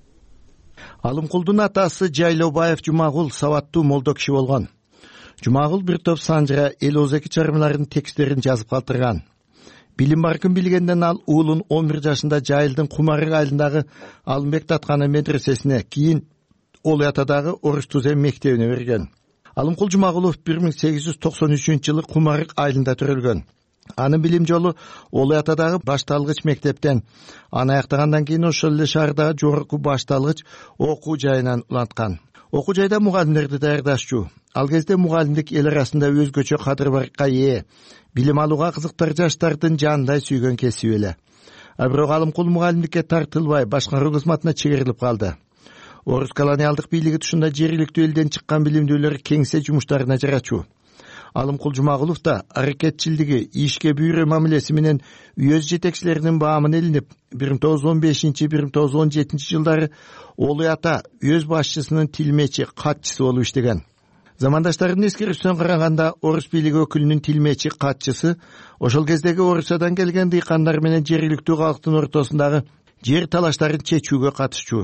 Алымкулдун атасы Жайлообаев Жумагул сабаттуу молдо киши болгон. Жумагул бир топ санжыра эл озеки чыгармаларынын тексттерин жазып калтырган. Билим баркын билгенден ал уулун 11 жашында Жайылдын Кумарык айылындагы Алымбек Татканы медресесине, кийин Ол Ятадагы Орус Тузем мектебине берген. Алымкул Жумагулов 1893-жылы Кумарык айылында төрөлгөн. Анын билим жолу Ол Ятадагы башталгыч мектептен, аны аяктагандан кийин ошол эле шаардагы жогорку башталгыч окуу жайынан уланткан. Окуу жайда мугалимдерди даярдашчу. Ал кезде мугалимдик эл арасында өзгөчө кадыр баркка ээ, билим алууга кызыктар жаштардын жаандай сүйгөн кесип эле. Бирок Алымкул мугалимдикке тартылбай, башкаруу кызматына чегерилип калды. Орус колониалдык бийлиги тушунда жергиликтүү элден чыккан билимдүүлөр кеңсе жумуштарына жарачу. Алымкул Жумагулов да аракетчилдиги, ишке бүйрө мамилеси менен өз жетекчилеринин баамын илинип, 1915-1917 жылдары Олу Ата өз башчысынын тилмечи, катчысы болуп иштеген. Замандаштарынын эскерүүсүнөн караганда, орус бийлиги өкүлүнүн тилмечи, катчысы ошол кездеги Орусиядан келген дыйкандар менен жергиликтүү калктын ортосундагы жер талаштарын чечүүгө катышчу.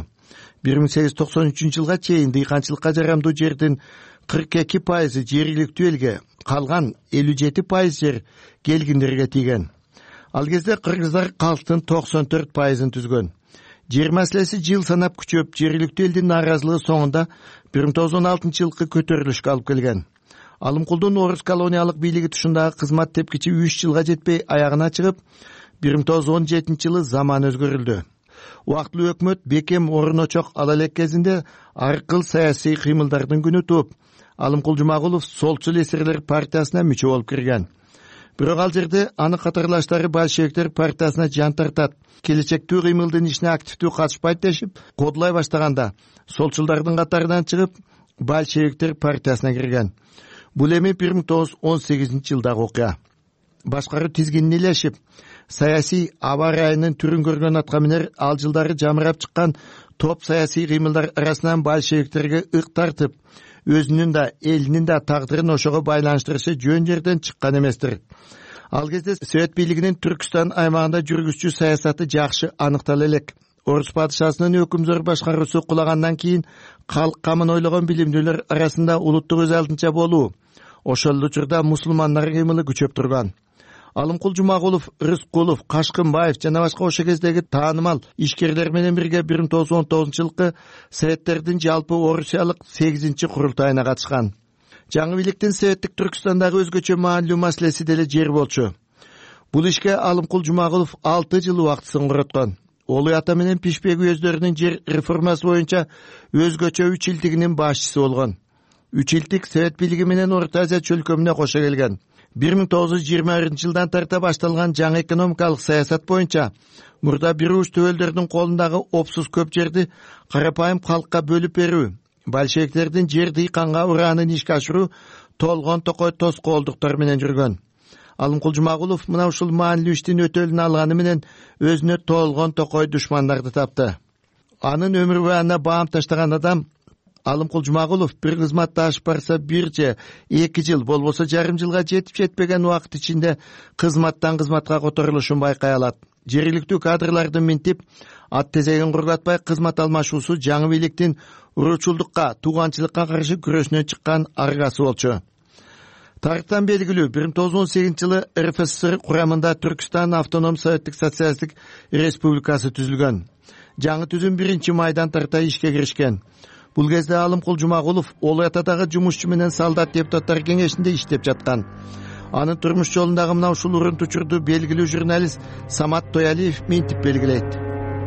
1893 жылга чейин дыйканчылыкка жарамдуу жердин 42% жергиликтүү элге, калган 57% жер келгиндерге тийген. Ал кезде кыргыздар калктын 94%ын түзгөн. Жер маселеси жыл санап күчөп, жергиликтүү элдин нааразылыгы соңунда 1916 жылкы көтөрүлүшкө алып келген. Алымкулдун орус колониялык бийлиги тушундагы кызмат тепкичи 3 жылга жетпей аягына чыгып, 1917 жылы заман өзгөрүлдү. Убактылуу өкмөт бекем оруночок ала элек кезинде аркыл саясий кыймылдардын күнү тууп, Алымкул Жумагулов Солчул эсерлер партиясына мүчө болуп кирген. Бирок ал жерде аны катарлаштары большевиктер партиясына жан тартат, келечектүү кыймылдын ишине активдүү катышпайт дешип, кодулай баштаганда солчулдардын катарынан чыгып, большевиктер партиясына кирген. Бул эми 1918 жылдагы окуя. Башкаруу тизгинин илешип, саясий аба ырайынын түрүн көргөн аткаминер ал жылдары жамырап чыккан топ саясий кыймылдар арасынан большевиктерге ык тартып, өзүнүн да элинин да тагдырын ошого байланыштырышы жөн жерден чыккан эместир. Ал кезде Совет бийлигинин Түркүстан аймагында жүргүзчү саясаты жакшы аныктала элек. Орус падышасынын өкүмзөр башкаруусу кулагандан кийин калк камын ойлогон билимдүүлөр арасында улуттук өз алдынча болуу, ошол учурда мусулмандар кыймылы күчөп турган. Алымкул Жумагулов, Рыскулов, Кашкынбаев жана башка ошо кездеги таанымал ишкерлер менен бирге 1919 жылкы Советтердин жалпы Орусиялык 8-чи курултайына катышкан. Жаңы бийликтин Советтик Түркүстандагы өзгөчө маанилүү маселеси деле жер болчу. Бул ишке Алымкул Жумагулов 6 жыл убактысын короткон. Олуй ата менен Пишпек уездөрүнүн жер реформасы боюнча өзгөчө 3 илтигинин башчысы болгон. 3 илтик Совет бийлиги менен Орто Азия чөлкөмүнө кошо келген. 1920-жылдан тарта башталган жаңы экономикалык саясат боюнча мурда бир уч төбөлдөрдүн колундагы опсуз көп жерди карапайым калкка бөлүп берүү, большевиктердин жер дыйканга ураанын ишке ашыруу толгон токой тоскоолдуктар менен жүргөн. Алымкул Жумагулов мына ушул маанилүү иштин өтөлүн алганы менен өзүнө толгон токой душмандарды тапты. Анын өмүр баана баам таштаган адам Алымкул Жумагулов бир кызматташ барса 1 же 2 жыл болбосо жарым жылга жетпеген убакыт ичинде кызматтан кызматка которулушун байкай алат. Жергиликтүү кадрлардын минтип ат тезегин кургатпай кызмат алмашуусу жаңы бийликтин урушчулдукка, тууганчылыкка каршы күрөшүнөн чыккан аргасы болчу. Тарыхтан белгилүү 1918-жылы РФСР курамында Түркстан автоном советтик социалисттик республикасы түзүлгөн. Жаңы түзүм 1-майдан тарта ишке киришкен. Бул кезде Алымкул Жумагулов Олуй атадагы жумушчу менен солдат депутаттар кеңешинде иштеп жаткан. Анын турмуш жолундагы мына ушул урун-тучурду белгилүү журналист Самат Тоялиев минтип белгилейт.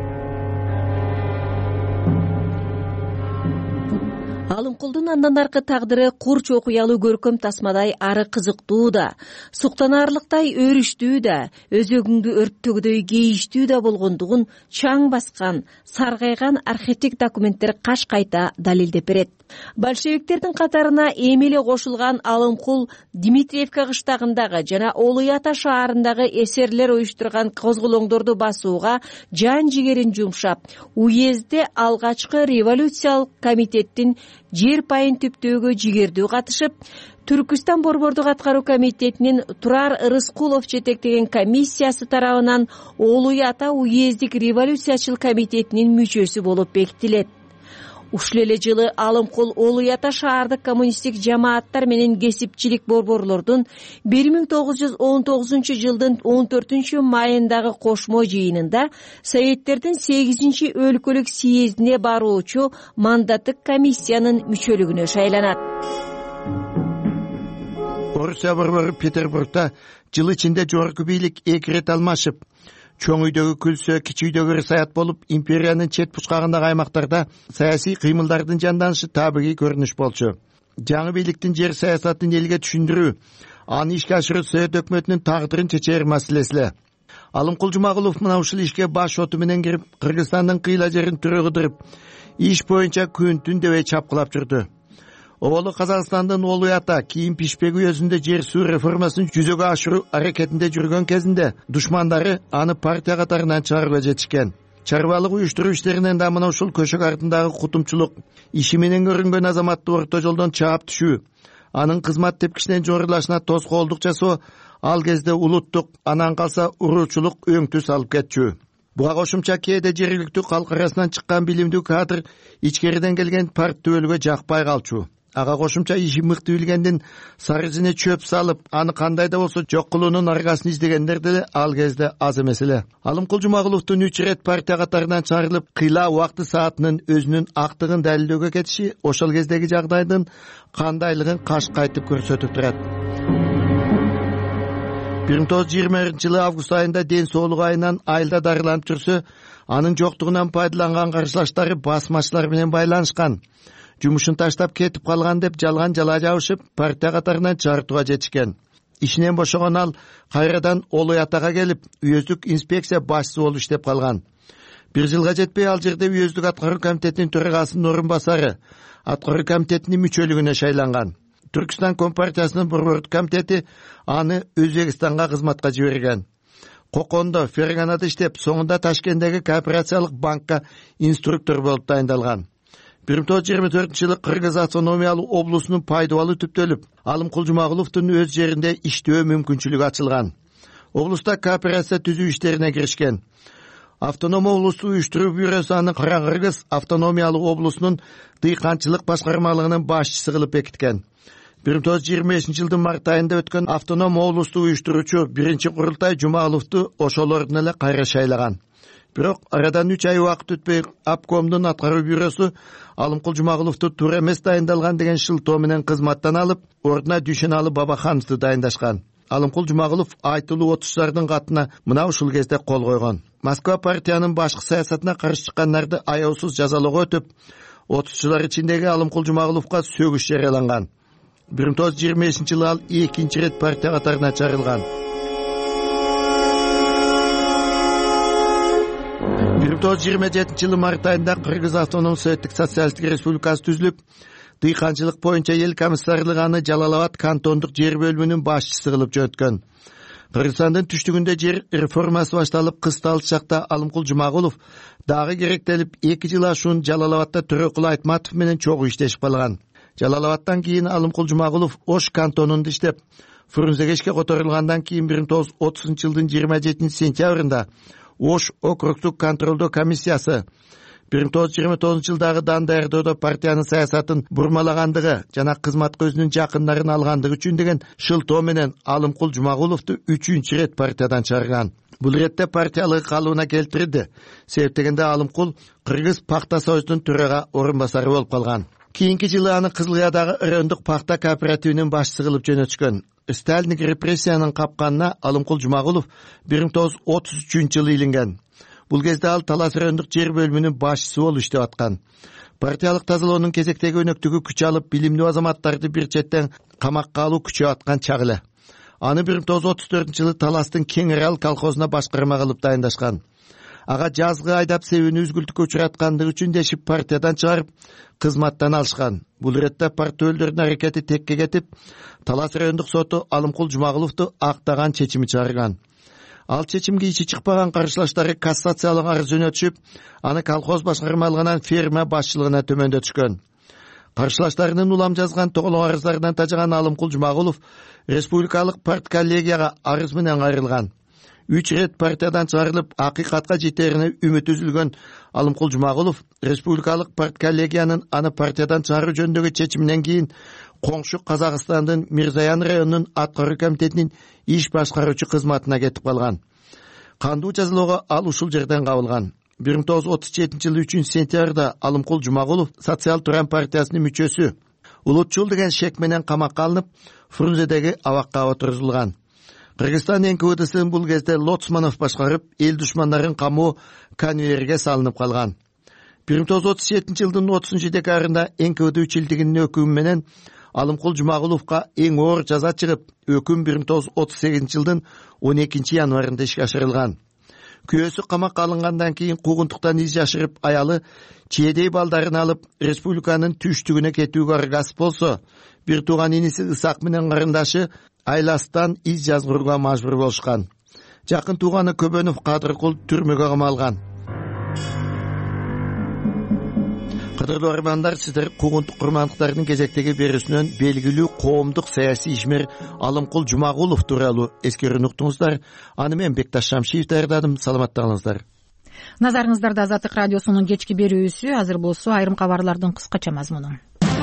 Алымкулдун андан аркы тагдыры курч окуялуу көркөм тасмадай ары кызыктуу да, суктанаарлыктай өрүштүү да, өзөгүңдү өрттөгдөй кейиштүү да болгондугун чаң баскан, саргайган архивдик документтер каш кайта далилдеп берет. Большевиктердин катарына эми эле кошулган Алымкул Дмитриевка кыштагындагы жана Олуй ата шаарындагы эсерлер уюштурган козголоңдорду басууга жан жигерин жумшап, уездде алгачкы революциялык комитеттин жер пайын түптөөгө жигердүү катышып, Түркүстан борбордук аткаруу комитетинин Турар Рыскулов жетектеген комиссиясы тарабынан Олуй ата уездик революциячыл комитетинин мүчөсү болуп бекитилет. Ушул эле жылы Алымкул Олуй ата шаардык коммунисттик жамааттар менен кесипчилик борборлордун 1919-жылдын 14-майындагы кошмо жыйынында Советтердин 8-өлкөлүк съездине баруучу мандаттык комиссиянын мүчөлүгүнө шайланат. Орусия борбору Петербургда жыл ичинде жогорку бийлик 2 рет алмашып, чоң үйдөгү күлсө, кичи үйдөгү рысаят болуп, империянын чет бушкагындагы аймактарда саясий кыймылдардын жанданышы табигый көрүнүш болчу. Жаңы бийликтин жер саясатын элге түшүндүрүү, аны ишке ашыруу Совет өкмөтүнүн тагдырын чечер маселеси. Алымкул Жумагулов мына ушул ишке баш оту менен кирип, Кыргызстандын кыйла жерин түрөгүдүрүп, иш боюнча күн-түн дебей чапкылап жүрдү. Оболу Казакстандын Олуй ата кийин Пишпек уездинде жер суу реформасын жүзөгө ашыруу аракетинде жүргөн кезинде душмандары аны партия катарынан чыгарууга жетишкен. Чарбалык уюштуруу иштеринен да мына ушул көшөк артындагы кутумчулук, иши менен көрүнгөн азаматты орто жолдон чаап түшүү, анын кызмат тепкичинен жорулашына тоскоолдук жасоо ал кезде улуттук, анан калса уруучулук өңтү салып кетчү. Буга кошумча кээде жергиликтүү калк арасынан чыккан билимдүү кадр ичкериден келген парт түбөлгө жакпай калчу. Ага кошумча иши мыкты билгендин сарызине чөп салып, аны кандай да болсо жок кылуунун аргасын издегендер деле ал кезде аз эмес эле. Алымкул Жумагуловдун 3 рет партия катарынан чыгарылып, кыйла убакты саатынын өзүнүн актыгын далилдөөгө кетиши ошол кездеги жагдайдын кандайлыгын каш кайтып көрсөтүп турат. 1920-жылы август айында ден соолугу айынан айылда дарыланып жүрсө, анын жоктугунан пайдаланган каршылаштары басмачылар менен байланышкан. Жумушун таштап кетип калган деп жалган жала жабышып, партия катарынан чыгартууга жетишкен. Ишинен бошогон ал кайрадан Олуй атага келип, уездик инспекция башчысы болуп иштеп калган. 1 жылга жетпей ал жерде уездик аткаруу комитетинин төрагасынын орун басары, аткаруу комитетинин мүчөлүгүнө шайланган. Түркстан компартиясынын борбордук комитети аны Өзбекстанга кызматка жиберген. Кокондо, Ферганада иштеп, соңунда Ташкенттеги кооперациялык банкка инструктор болуп дайындалган. 1924-жылы Кыргыз автономиялуу облусунун пайдубалы түптөлүп, Алымкул Жумагуловдун өз жеринде иштөө мүмкүнчүлүгү ачылган. Облуста кооперация түзүү иштерине киришкен. Автоном облусту уюштуруу бюросу аны Кара Кыргыз автономиялуу облусунун дыйканчылык башкармалыгынын башчысы кылып бекиткен. 1925-жылдын март айында өткөн автоном облусту уюштуруучу 1-курултай Жумагуловду ошол ордун эле кайра шайлаган. Бирок арадан 3 ай убакыт өтпөй обкомдун аткаруу бюросу Алымкул Жумагуловду туура эмес дайындалган деген шылтоо менен кызматтан алып, ордуна Дүйшөналы Бабахановду дайындашкан. Алымкул Жумагулов айтылуу отузчулардын катына мына ушул кезде кол койгон. Москва партиянын башкы саясатына каршы чыккандарды аяусуз жазалоого өтүп, отузчулар ичиндеги Алымкул Жумагуловго сөгүш жарыяланган. 1925-жылы ал экинчи ирет партия катарына чыгарылган. 1927-жылы март айында Кыргыз Автоном Советтик Социалисттик Республикасы түзүлүп, дыйканчылык боюнча эл комиссарлыгы аны Жалал-Абад кантондук жер бөлүмүнүн башчысы кылып жөнөткөн. Кыргызстандын түштүгүндө жер реформасы башталып, кысталык чакта Алымкул Жумагулов дагы керектелип 2 жыл ашуун Жалал-Абадда Төрөкул Айтматов менен чогуу иштешип калган. Жалал-Абадтан кийин Алымкул Жумагулов Ош кантонунда иштеп, Фрунзегешке которулгандан кийин 1930-жылдын 27 сентябрында Ош округдук контролдоо комиссиясы 1929-жылдагы дан даярдоодо партиянын саясатын бурмалагандыгы жана кызматка өзүнүн жакындарын алгандыгы үчүн деген шылтоо менен Алымкул Жумагуловду 3-чү ирет партиядан чыгарган. Бул иретте партиялыгы калыбына келтирди. Себеп дегенде Алымкул Кыргыз Пахта союзунун төрага орун басары болуп калган. Кийинки жылы аны Кызылыядагы райондук пахта кооперативинин башчысы кылып жөнөтүшкөн. Сталиндик репрессиянын капканына Алымкул Жумагулов 1933-жылы илинген. Бул кезде ал Талас райондук жер бөлүмүнүн башчысы болуп иштеп аткан. Партиялык тазалоонун кезектеги өнөктүгү күч алып, билимдүү азаматтарды бир четтен камакка алуу күчөп аткан чак эле. Аны 1934-жылы Таластын Кеңирал колхозуна башкарма кылып дайындашкан. Ага жазгы айдап себүүнү үзгүлтүккө учураткандыгы үчүн дешип партиядан чыгарып, кызматтан алышкан. Бул иретте партиялардын аракети текке кетип, Талас райондук соту Алымкул Жумагуловду актаган чечими чыгарган. Ал чечимге ичи чыкпаган каршылаштары кассациялык арыз жөнөтүшүп, аны колхоз башкармалыгынан ферма башчылыгына төмөндөтүшкөн. Каршылаштарынын улам жазган тоголок арыздарынан тажаган Алымкул Жумагулов республикалык партколлегияга арыз менен кайрылган. 3 ирет партиядан чыгарылып, акыйкатка жетерине үмүт үзүлгөн Алымкул Жумагулов республикалык партколлегиянын аны партиядан чыгаруу жөнүндөгү чечиминен кийин коңшу Казакстандын Мирзаян районунун аткаруу комитетинин иш башкаруучу кызматына кетип калган. Кандуу жазалоого ал ушул жерден кабылган. 1937-жылы 3-сентябрда Алымкул Жумагулов Социал Туран партиясынын мүчөсү Улутчул деген шек менен камакка алынып, Фрунзедеги абакка отурузулган. Кыргызстан НКВДсынын бул кезде Лоцманов башкарып, эл душмандарын камоо конвейерге салынып калган. 1937-жылдын 30-декабрында НКВД үчилдигинин өкүмү менен Алымкул Жумагуловго эң оор жаза чыгып, өкүм 1938-жылдын 12 январында ишке ашырылган. Күйөөсү камакка алынгандан кийин куугунтуктан из жашырып, аялы чиедей балдарын алып, республиканын түштүгүнө кетүүгө аргасып болсо, бир тууган иниси Ысак менен карындашы Айластан из жазгырууга мажбур болушкан. Жакын тууганы Көбөнов Кадыркул түрмөгө камалган. Кадырлуу армандар, сиздер куугунтук курмандыктардын кезектеги берүүсүнөн белгилүү коомдук саясий ишмер Алымкул Жумагулов тууралуу эскерүүнү уктуңуздар. Аны мен Бекташ Шамшиев даярдадым. Саламаттыгыңыздар. Назарыңыздарда Азаттык радиосунун кечки берүүсү. Азыр болсо айрым кабарлардын кыскача мазмуну.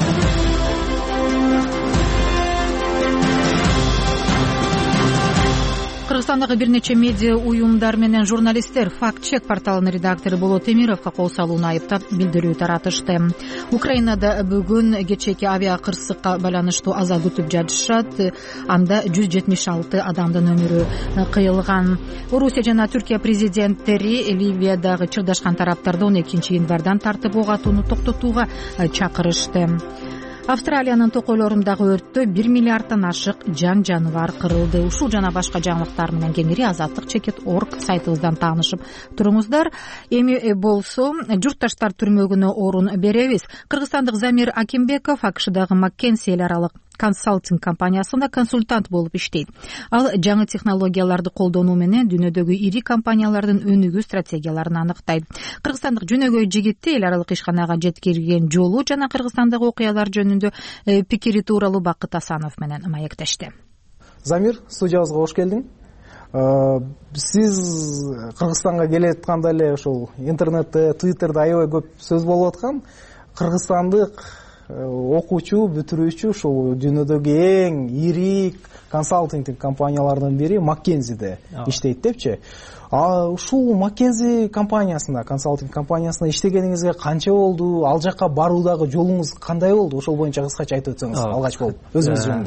Кыргызстандагы бир нече медиа уюмдар менен журналисттер факт-чек порталынын редактору Болот Темировго кол салууну айыптап билдирүү таратышты. Украинада бүгүн кечээки авиа кырсыкка байланыштуу аза күтүп жатышат. Анда 176 адамдын өмүрү кыйылган. Орусия жана Түркия президенттери Ливиядагы чырдашкан тараптарды 12 январдан тартып ок атууну токтотууга чакырышты. Австралиянын токойлорундагы өрттө 1 миллиарддан ашык жан жаныбар кырылды. Ушул жана башка жаңылыктар менен кеңири azatlyk.org сайтыбыздан таанышып туруңуздар. Эми болсо журтташтар түрмөгүнө орун беребиз. Кыргызстандык Замир Акимбеков АКШдагы Маккенси эл аралык консалтинг компаниясында консультант болуп иштейт. Ал жаңы технологияларды колдонуу менен дүйнөдөгү ири компаниялардын өнүгүү стратегияларын аныктайт. Кыргызстандык жөнөгөй жигитти эл аралык ишканага жеткирген жолу жана Кыргызстандагы окуялар жөнүндө пикири тууралуу Бакыт Асанов менен маектешти. Замир, студиябызга кош келдиң. Сиз Кыргызстанга келе атканда эле ошол интернетте, Twitterде аябай көп сөз болуп аткан. Кыргызстандык окуучу, бүтүрүүчү ушул дүйнөдөгү эң ири консалтингтик компаниялардын бири Маккензиде иштейт депчи. Ушул Маккензи компаниясында, консалтинг компаниясында иштегениңизге канча болду? Ал жакка баруудагы жолуңуз кандай болду? Ошол боюнча кыскача айтып өтсөңүз алгач болуп өзүңүз жөнүндө.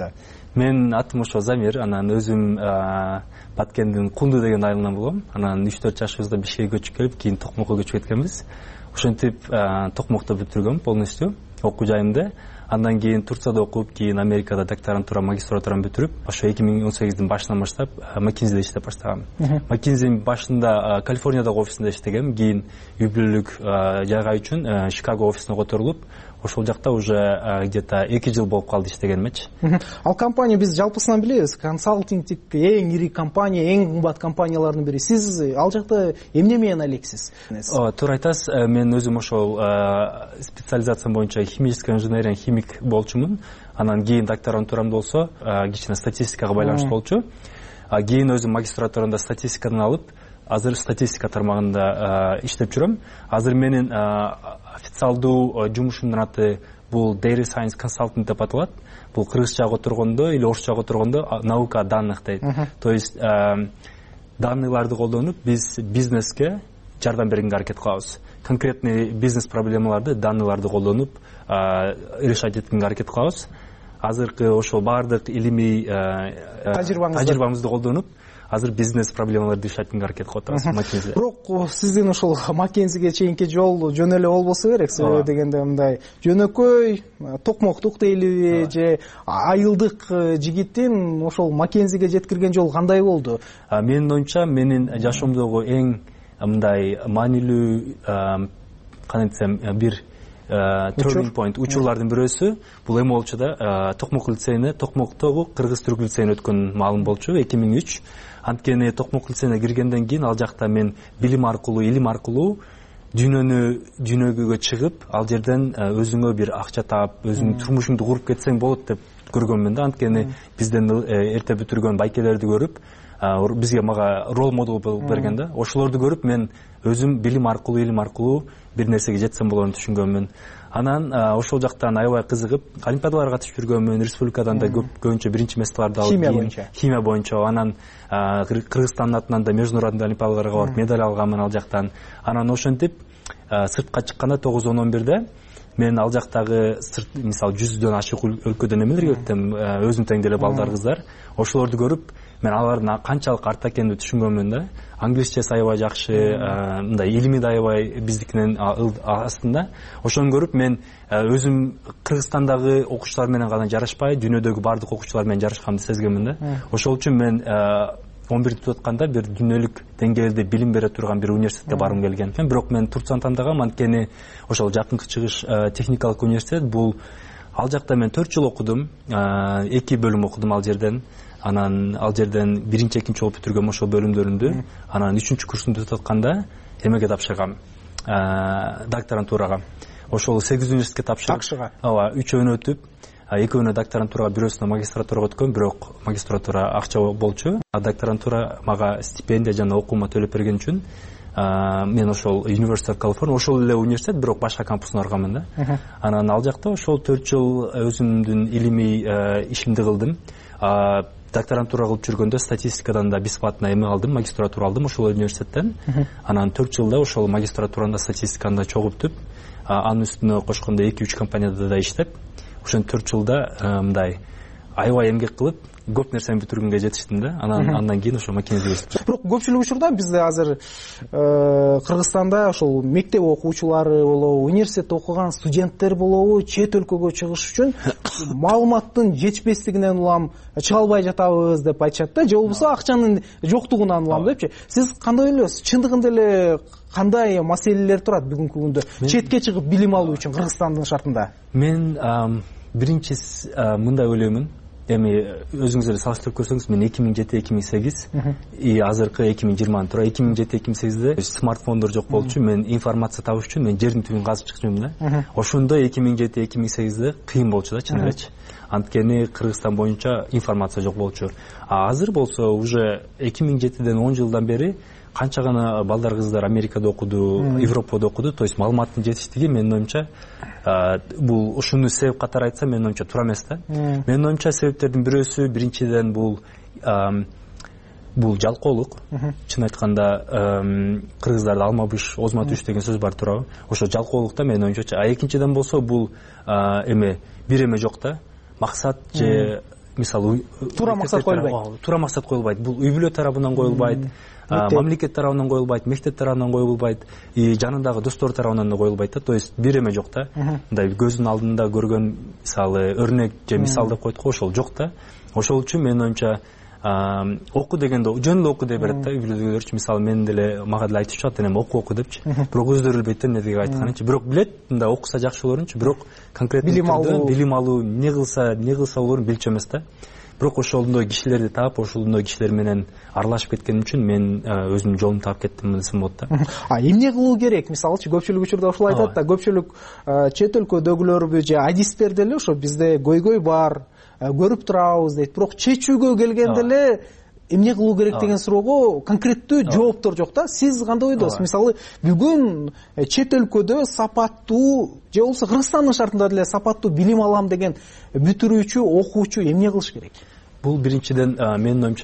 Менин атым ошо Замир. Анан өзүм Баткендин Кунду деген айылынан болгом. Анан 3-4 жашыбызда Бишкекке көчүп келип, кийин Токмокко көчүп кеткенбиз. Ошентип Токмокто бүтүргөм полностью окуу жайымды. Андан кийин Турцияда окуп, кийин Америкада докторантура, магистратураны бүтүрүп, ошо 2018-дин башынан баштап Маккензиде иштеп баштагам. Маккензинин башында Калифорниядагы офисинде иштегем, кийин үй-бүлөлүк жайга үчүн Чикаго офисине которулуп, ошол жакта уже где-то 2 жыл болуп калды иштегенимечи. Ал компания биз жалпысынан билебиз, консалтингтик эң ири компания, эң кымбат компаниялардын бири. Сиз ал жакта эмне менен алексиз? Туура айтасыз. Мен өзүм ошол специализациям боюнча химическая инженерия, химик болчумун. Анан кийин докторантурам болсо кичине статистикага байланыштуу болчу. Кийин өзүм магистратурада статистикадан алып, азыр статистика тармагында иштеп жүрөм. Азыр менин официалдуу жумушумдун аты бул Data Science Consultant деп аталат. Бул кыргызчага отургондо или орусчага отургондо наука данных дейт. То есть данныйларды колдонуп биз бизнеске жардам бергенге аракет кылабыз. Конкретный бизнес проблемаларды данныйларды колдонуп решать эткенге аракет кылабыз. Азыркы ошол баардык илимий тажрыйбамызды колдонуп азыр бизнес проблемаларды решать эткенге аракет кылып атабыз Маккензиде. Бирок сиздин ошол Маккензиге чейинки жол жөн эле болбосо керек. Себеби дегенде мындай жөнөкөй токмоктук дейлиби же айылдык жигиттин ошол Маккензиге жеткирген жол кандай болду? Менин оюмча менин жашоомдогу эң мындай маанилүү кандай десем бир turning point учурлардын бирөөсү бул эме болчу да. Токмок лицейине, Токмоктогу кыргыз түрк лицейине өткөн маалым болчу 2003. Анткени Токмок лицейине киргенден кийин ал жакта мен билим аркылуу, илим аркылуу дүйнөгө чыгып, ал жерден өзүңө бир акча таап, өзүңдүн турмушуңду куруп кетсең болот деп көргөнмүн да. Анткени бизден эрте бүтүргөн байкелерди көрүп, мага рол модел болуп берген да. Ошолорду көрүп мен өзүм билим аркылуу, илим аркылуу бир нерсеге жетсем болоорун түшүнгөнмүн. Анан ошол жактан аябай кызыгып, олимпиадаларга катышып жүргөнмүн. Республикадан да көбүнчө биринчи месталарды алып, химия боюнча. Анан Кыргызстандын атынан да международный олимпиадаларга барып медаль алганмын ал жактан. Анан ошентип сыртка чыкканда 9-10-11-де мен ал жактагы мисалы 100дөн ашык өлкөдөн эмелерге өттүм, өзүм тең деле балдар, кыздар. Ошолорду көрүп мен алардын канчалык артта экенин түшүнгөнмүн да. Англисчеси аябай жакшы, мындай илими да аябай биздикинен астында. Ошону көрүп мен өзүм Кыргызстандагы окуучулар менен гана жарашпай, дүйнөдөгү бардык окуучулар менен жарашканымды сезгенмин да. Ошол үчүн мен 11 бүтүп атканда бир дүйнөлүк деңгээлде билим бере турган бир университетке баргым келген экен. Бирок мен Турцияны тандагам, анткени ошол жакынкы чыгыш техникалык университет бул. Ал жакта мен 4 жыл окудум, 2 бөлүм окудум ал жерден. Анан ал жерден биринчи, экинчи болуп бүтүргөм ошол бөлүмдөрүндү. Анан 3-курсумду бүтүп атканда эмеге тапшыргам, докторантурага. Ошол 8 университетке тапшырып, ооба, 3-өөнү өтүп, 2-өөнү докторантурага, бирөөсүнө магистратурага өткөм, бирок магистратура акча болчу. Докторантура мага стипендия жана окуума төлөп берген үчүн мен ошол University of California, ошол эле университет, бирок башка кампусуна барганмын да. Анан ал жакта ошол 4 жыл өзүмдүн илимий ишимди кылдым. Докторантура кылып жүргөндө статистикадан да бесплатно эме алдым, магистратура алдым ошол университеттен. Анан 4 жылда ошол магистратуранда статистиканы чогултуп, анын үстүнө кошкондо 2-3 компанияда да иштеп, ошон 4 жылда мындай аябай эмгек кылып, көп нерсени бүтүргөнгө жетиштим да. Андан кийин ошо Маккензиге иштеп. Бирок көпчүлүк учурда бизде азыр Кыргызстанда ошол мектеп окуучулары болобу, университетте окуган студенттер болобу, чет өлкөгө чыгыш үчүн маалыматтын жетишпестигинен улам чыга албай жатабыз деп айтышат да, же болбосо акчанын жоктугунан улам депчи. Сиз кандай ойлойсуз? Чындыгында эле кандай маселелер турат бүгүнкү күндө четке чыгып билим алуу үчүн Кыргызстандын шартында? Мен биринчи мындай ойлоймун. Эми өзүңүз эле салыштырып көрсөңүз, мен 2007-2008 и азыркы 2020 тура 2007-2008де смартфондор жок болчу. Мен информация табыш үчүн мен жердин түбүн казып чыкчумун да. Ошондо 2007-2008де кыйын болчу да, чын элечи. Анткени Кыргызстан боюнча информация жок болчу. Азыр болсо уже 2007ден 10 жылдан бери канча гана балдар, кыздар Америкада окуду, Европада окуду. То есть маалыматтын жетиштиги менин оюмча бул ушуну себеп катары айтсам менин оюмча туура эмес да. Менин оюмча себептердин бирөөсү биринчиден бул жалкоолук. Чын айтканда кыргыздарда алма быш, озма түш деген сөз бар туурабы? Ошо жалкоолукта менин оюмча. Экинчиден болсо бул бир эме жок да. Максат же мисалы туура максат коюлбайт. Туура максат коюлбайт. Бул үй бүлө тарабынан коюлбайт, мамлекет тарабынан коюлбайт, мектеп тарабынан коюлбайт, и жанындагы достор тарабынан да коюлбайт да. То есть бир эме жок да. Мындай көздүн алдында көргөн мисалы өрнөк же мисал деп коет го, ошол жок да. Ошол үчүн менин оюмча окуу дегенде жөн эле окуу дей берет да үй бүлөдөгүлөрчү. Мисалы мен деле мага деле айтып чыгат эне окуу депчи. Бирок өздөрү билбейт да эмне деге айтканынчы. Бирок билет мындай окуса жакшы болорунчу, бирок конкреттүү билим алуу эмне кылса болорун билчү эмес да. Бирок ошондой кишилерди таап, ошондой кишилер менен аралашып кеткеним үчүн мен өзүмдүн жолумду таап кеттим десем болот да. Эмне кылуу керек? Мисалычы көпчүлүк учурда ушул айтат да, көпчүлүк чет өлкөдөгүлөрбү же адистер деле ошо бизде көйгөй бар, көрүп турабыз дейт. Бирок чечүүгө келгенде эле эмне кылуу керек деген суроого конкреттүү жооптор жок да. Сиз кандай ойдосуз? Мисалы бүгүн чет өлкөдө сапаттуу же болбосо Кыргызстандын шартында деле сапаттуу билим алам деген бүтүрүүчү, окуучу эмне кылыш керек? Бул биринчиден менин оюмча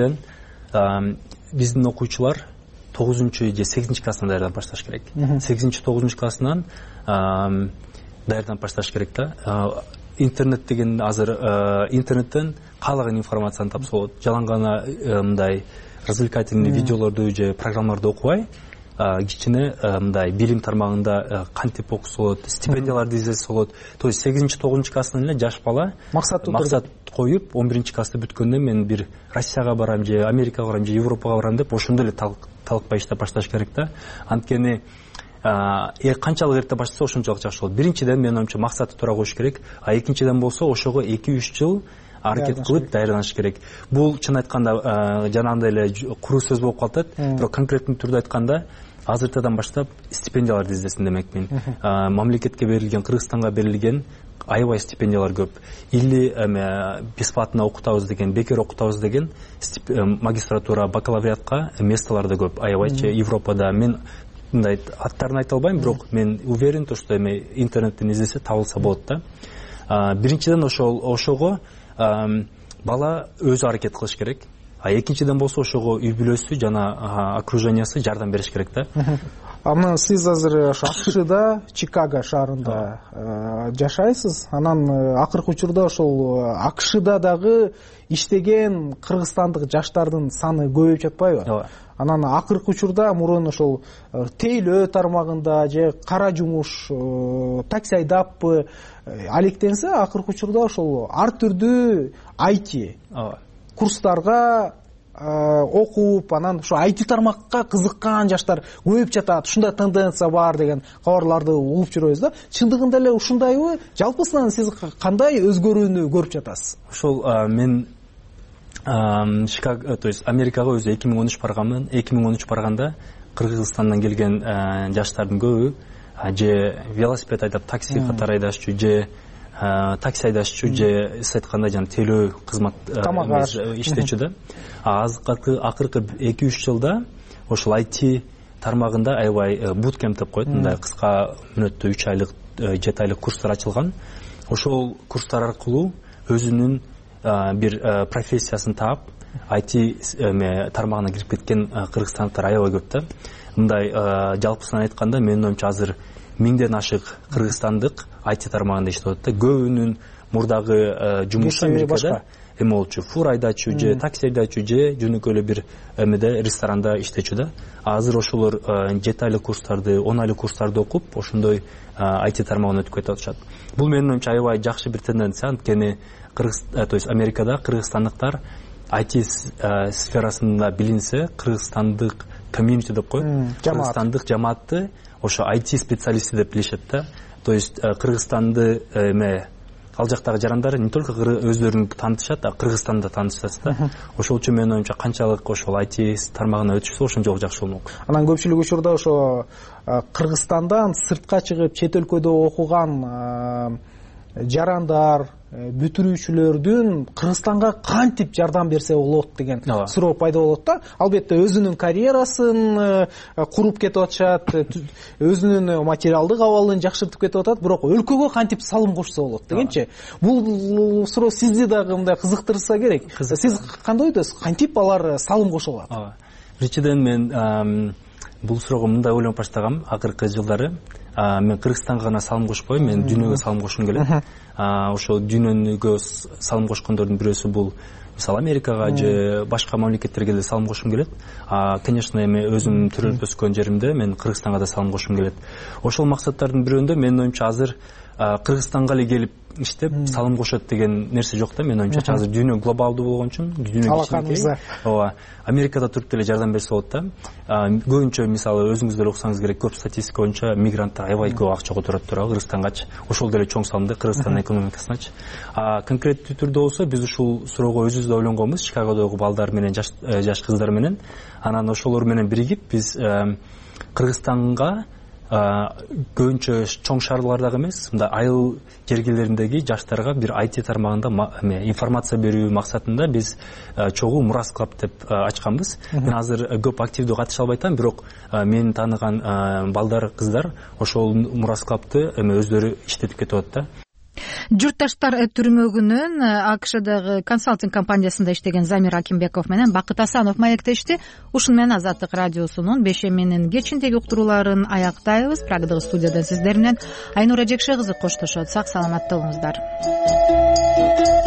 биздин окуучулар 9-же же 8-чи класстан даярданып башташ керек. 8-чи 9-чу классынан даярданып башташ керек да. Интернет деген азыр интернеттен каалаган информацияны тапса болот. Жалаң гана мындай развлекательный видеолорду же программаларды окубай, кичине мындай билим тармагында кантип окуса болот, стипендияларды издесе болот. То есть 8-чи 9-чу класстан эле жаш бала максат коюп, 11-чи классты бүткөндө мен бир Россияга барам же Америкага барам же Европага барам деп ошондой эле талкпай иштеп башташ керек да. Анткени канчалык эрте баштаса ошончолук жакшы болот. Биринчиден менин оюмча максатты туура коюш керек, экинчиден болсо ошого 2-3 жыл аракет кылып даярданыш керек. Бул чын айтканда жанагындай эле куру сөз болуп калат, бирок конкреттүү түрдө айтканда азыртадан баштап стипендияларды издесин демекмин. Мамлекетке берилген, Кыргызстанга берилген аябай стипендиялар көп. Или бесплатно окутабыз деген, бекер окутабыз деген магистратура, бакалавриатка местолар да көп. Аябайчы Европада мен мындай аттарын айта албайм, бирок мен уверен то, что интернеттен издесе табылса болот да. Биринчиден ошого бала өзү аракет кылыш керек. Экинчиден болсо ошого үй бүлөсү жана окружениясы жардам бериш керек да. Анан сиз азыр АКШда, Чикаго шаарында жашайсыз. Анан акыркы учурда ошол АКШда дагы иштеген кыргызстандык жаштардын саны көбөйүп жатпайбы? Анан акыркы учурда мурун ошол тейлөө тармагында же кара жумуш, такси айдаппы алектенсе, акыркы учурда ошол ар түрдүү IT курстарга окуп, анан ушу IT тармакка кызыккан жаштар көбөйүп жатат. Ушундай тенденция бар деген кабарларды угуп жүрөбүз да. Чындыгында эле ушундайбы? Жалпысынан сиз кандай өзгөрүүнү көрүп жатасыз? Ошол мен Чикаго, то есть Америкага өзү 2013 барганмын. 2013 барганда Кыргызстандан келген жаштардын көбү же велосипед айдап такси катары айдашчу, же такси айдашчу, же сиз айткандай жана тейлөө кызмат иштечү да. Акыркы 2-3 жылда ошол IT тармагында аябай буткемп деп коет, мындай кыска мүнөттө 3 айлык, 7 айлык курстар ачылган. Ошол курстар аркылуу өзүнүн бир профессиясын таап, IT тармагына кирип кеткен кыргызстандыктар аябай көп да. Мындай жалпысынан айтканда менин оюмча азыр 1000ден ашык кыргызстандык IT тармагында иштеп атат да. Көбүнүн мурдагы жумушу Америкада эме болчу, фур айдачу же такси айдачу же жөнөкөй эле бир эмеде ресторанда иштечү да. Азыр ошолор 7 айлык курстарды, 10 айлык курстарды окуп, ошондой IT тармагына өтүп кетип атышат. Бул менин оюмча аябай жакшы бир тенденция, анткени то есть Америкада кыргызстандыктар IT сферасында билинсе, кыргызстандык комьюнити деп коет, кыргызстандык жамаатты ошо IT специалисти деп билишет да. То есть Кыргызстанды ал жактагы жарандар не только өздөрүн таанытышат, а Кыргызстанды таанытышат да. Ошол үчүн менин оюмча канчалык ошол IT тармагына өтүшсө ошончолук жакшы болмок. Анан көпчүлүк учурда ошо Кыргызстандан сыртка чыгып чет өлкөдө окуган жарандар, бүтүрүүчүлөрдүн Кыргызстанга кантип жардам берсе болот деген суроо пайда болот да. Албетте өзүнүн карьерасын куруп кетип атышат, өзүнүн материалдык абалын жакшыртып кетип атат, бирок өлкөгө кантип салым кошсо болот дегенчи. Бул суроо сизди дагы мындай кызыктырса керек. Сиз кандай ойдосуз? Кантип алар салым кошо алат? Биринчиден мен бул суроого мындай ойлонуп баштагам. Акыркы жылдары мен Кыргызстанга гана салым кошпой, мен дүйнөгө салым кошкум келет. Ошо дүйнөгө салым кошкондордун бирөөсү бул мисалы Америкага же башка мамлекеттерге да салым кошкум келет. Конечно, эми өзүм төрөлүп өскөн жеримде мен Кыргызстанга да салым кошкум келет. Ошол максаттардын бирөөндө менин оюмча азыр Кыргызстанга эле келип иштеп салым кошот деген нерсе жок да. Менин оюмча азыр дүйнө глобалдуу болгон үчүн, дүйнө кичинекей. Ооба, Америкада туруп деле жардам берсе болот да. Көбүнчө мисалы өзүңүз деле уксаңыз керек, көп статистика боюнча мигранттар аябай көп акча которот турат Кыргызстангачы. Ошол деле чоң салым да Кыргызстандын экономикасыначы. Конкреттүү түрдө болсо биз ушул суроого өзүбүз да ойлонгонбуз, Чикагодогу балдар менен, жаш кыздар менен. Анан ошолор менен биригип биз Кыргызстанга көбүнчө чоң шаарлардагы эмес, мындай айыл жергелериндеги жаштарга бир IT тармагында информация берүү максатында биз чогуу Мурас клуб деп ачканбыз. Мен азыр көп активдүү катыша албай атам, бирок менин тааныган балдар, кыздар ошол Мурас клубду өздөрү иштетип кетип атат да. Журтташтар түрмөгүнүн АКШдагы консалтинг компаниясында иштеген Замир Акимбеков менен Бакыт Асанов маектешти. Ушун менен Азаттык радиосунун бешеминин кечиндеги уктурууларын аяктайбыз. Прагдагы студиядан сиздер менен Айнура Жекше кызы коштошот. Сак саламатта болуңуздар.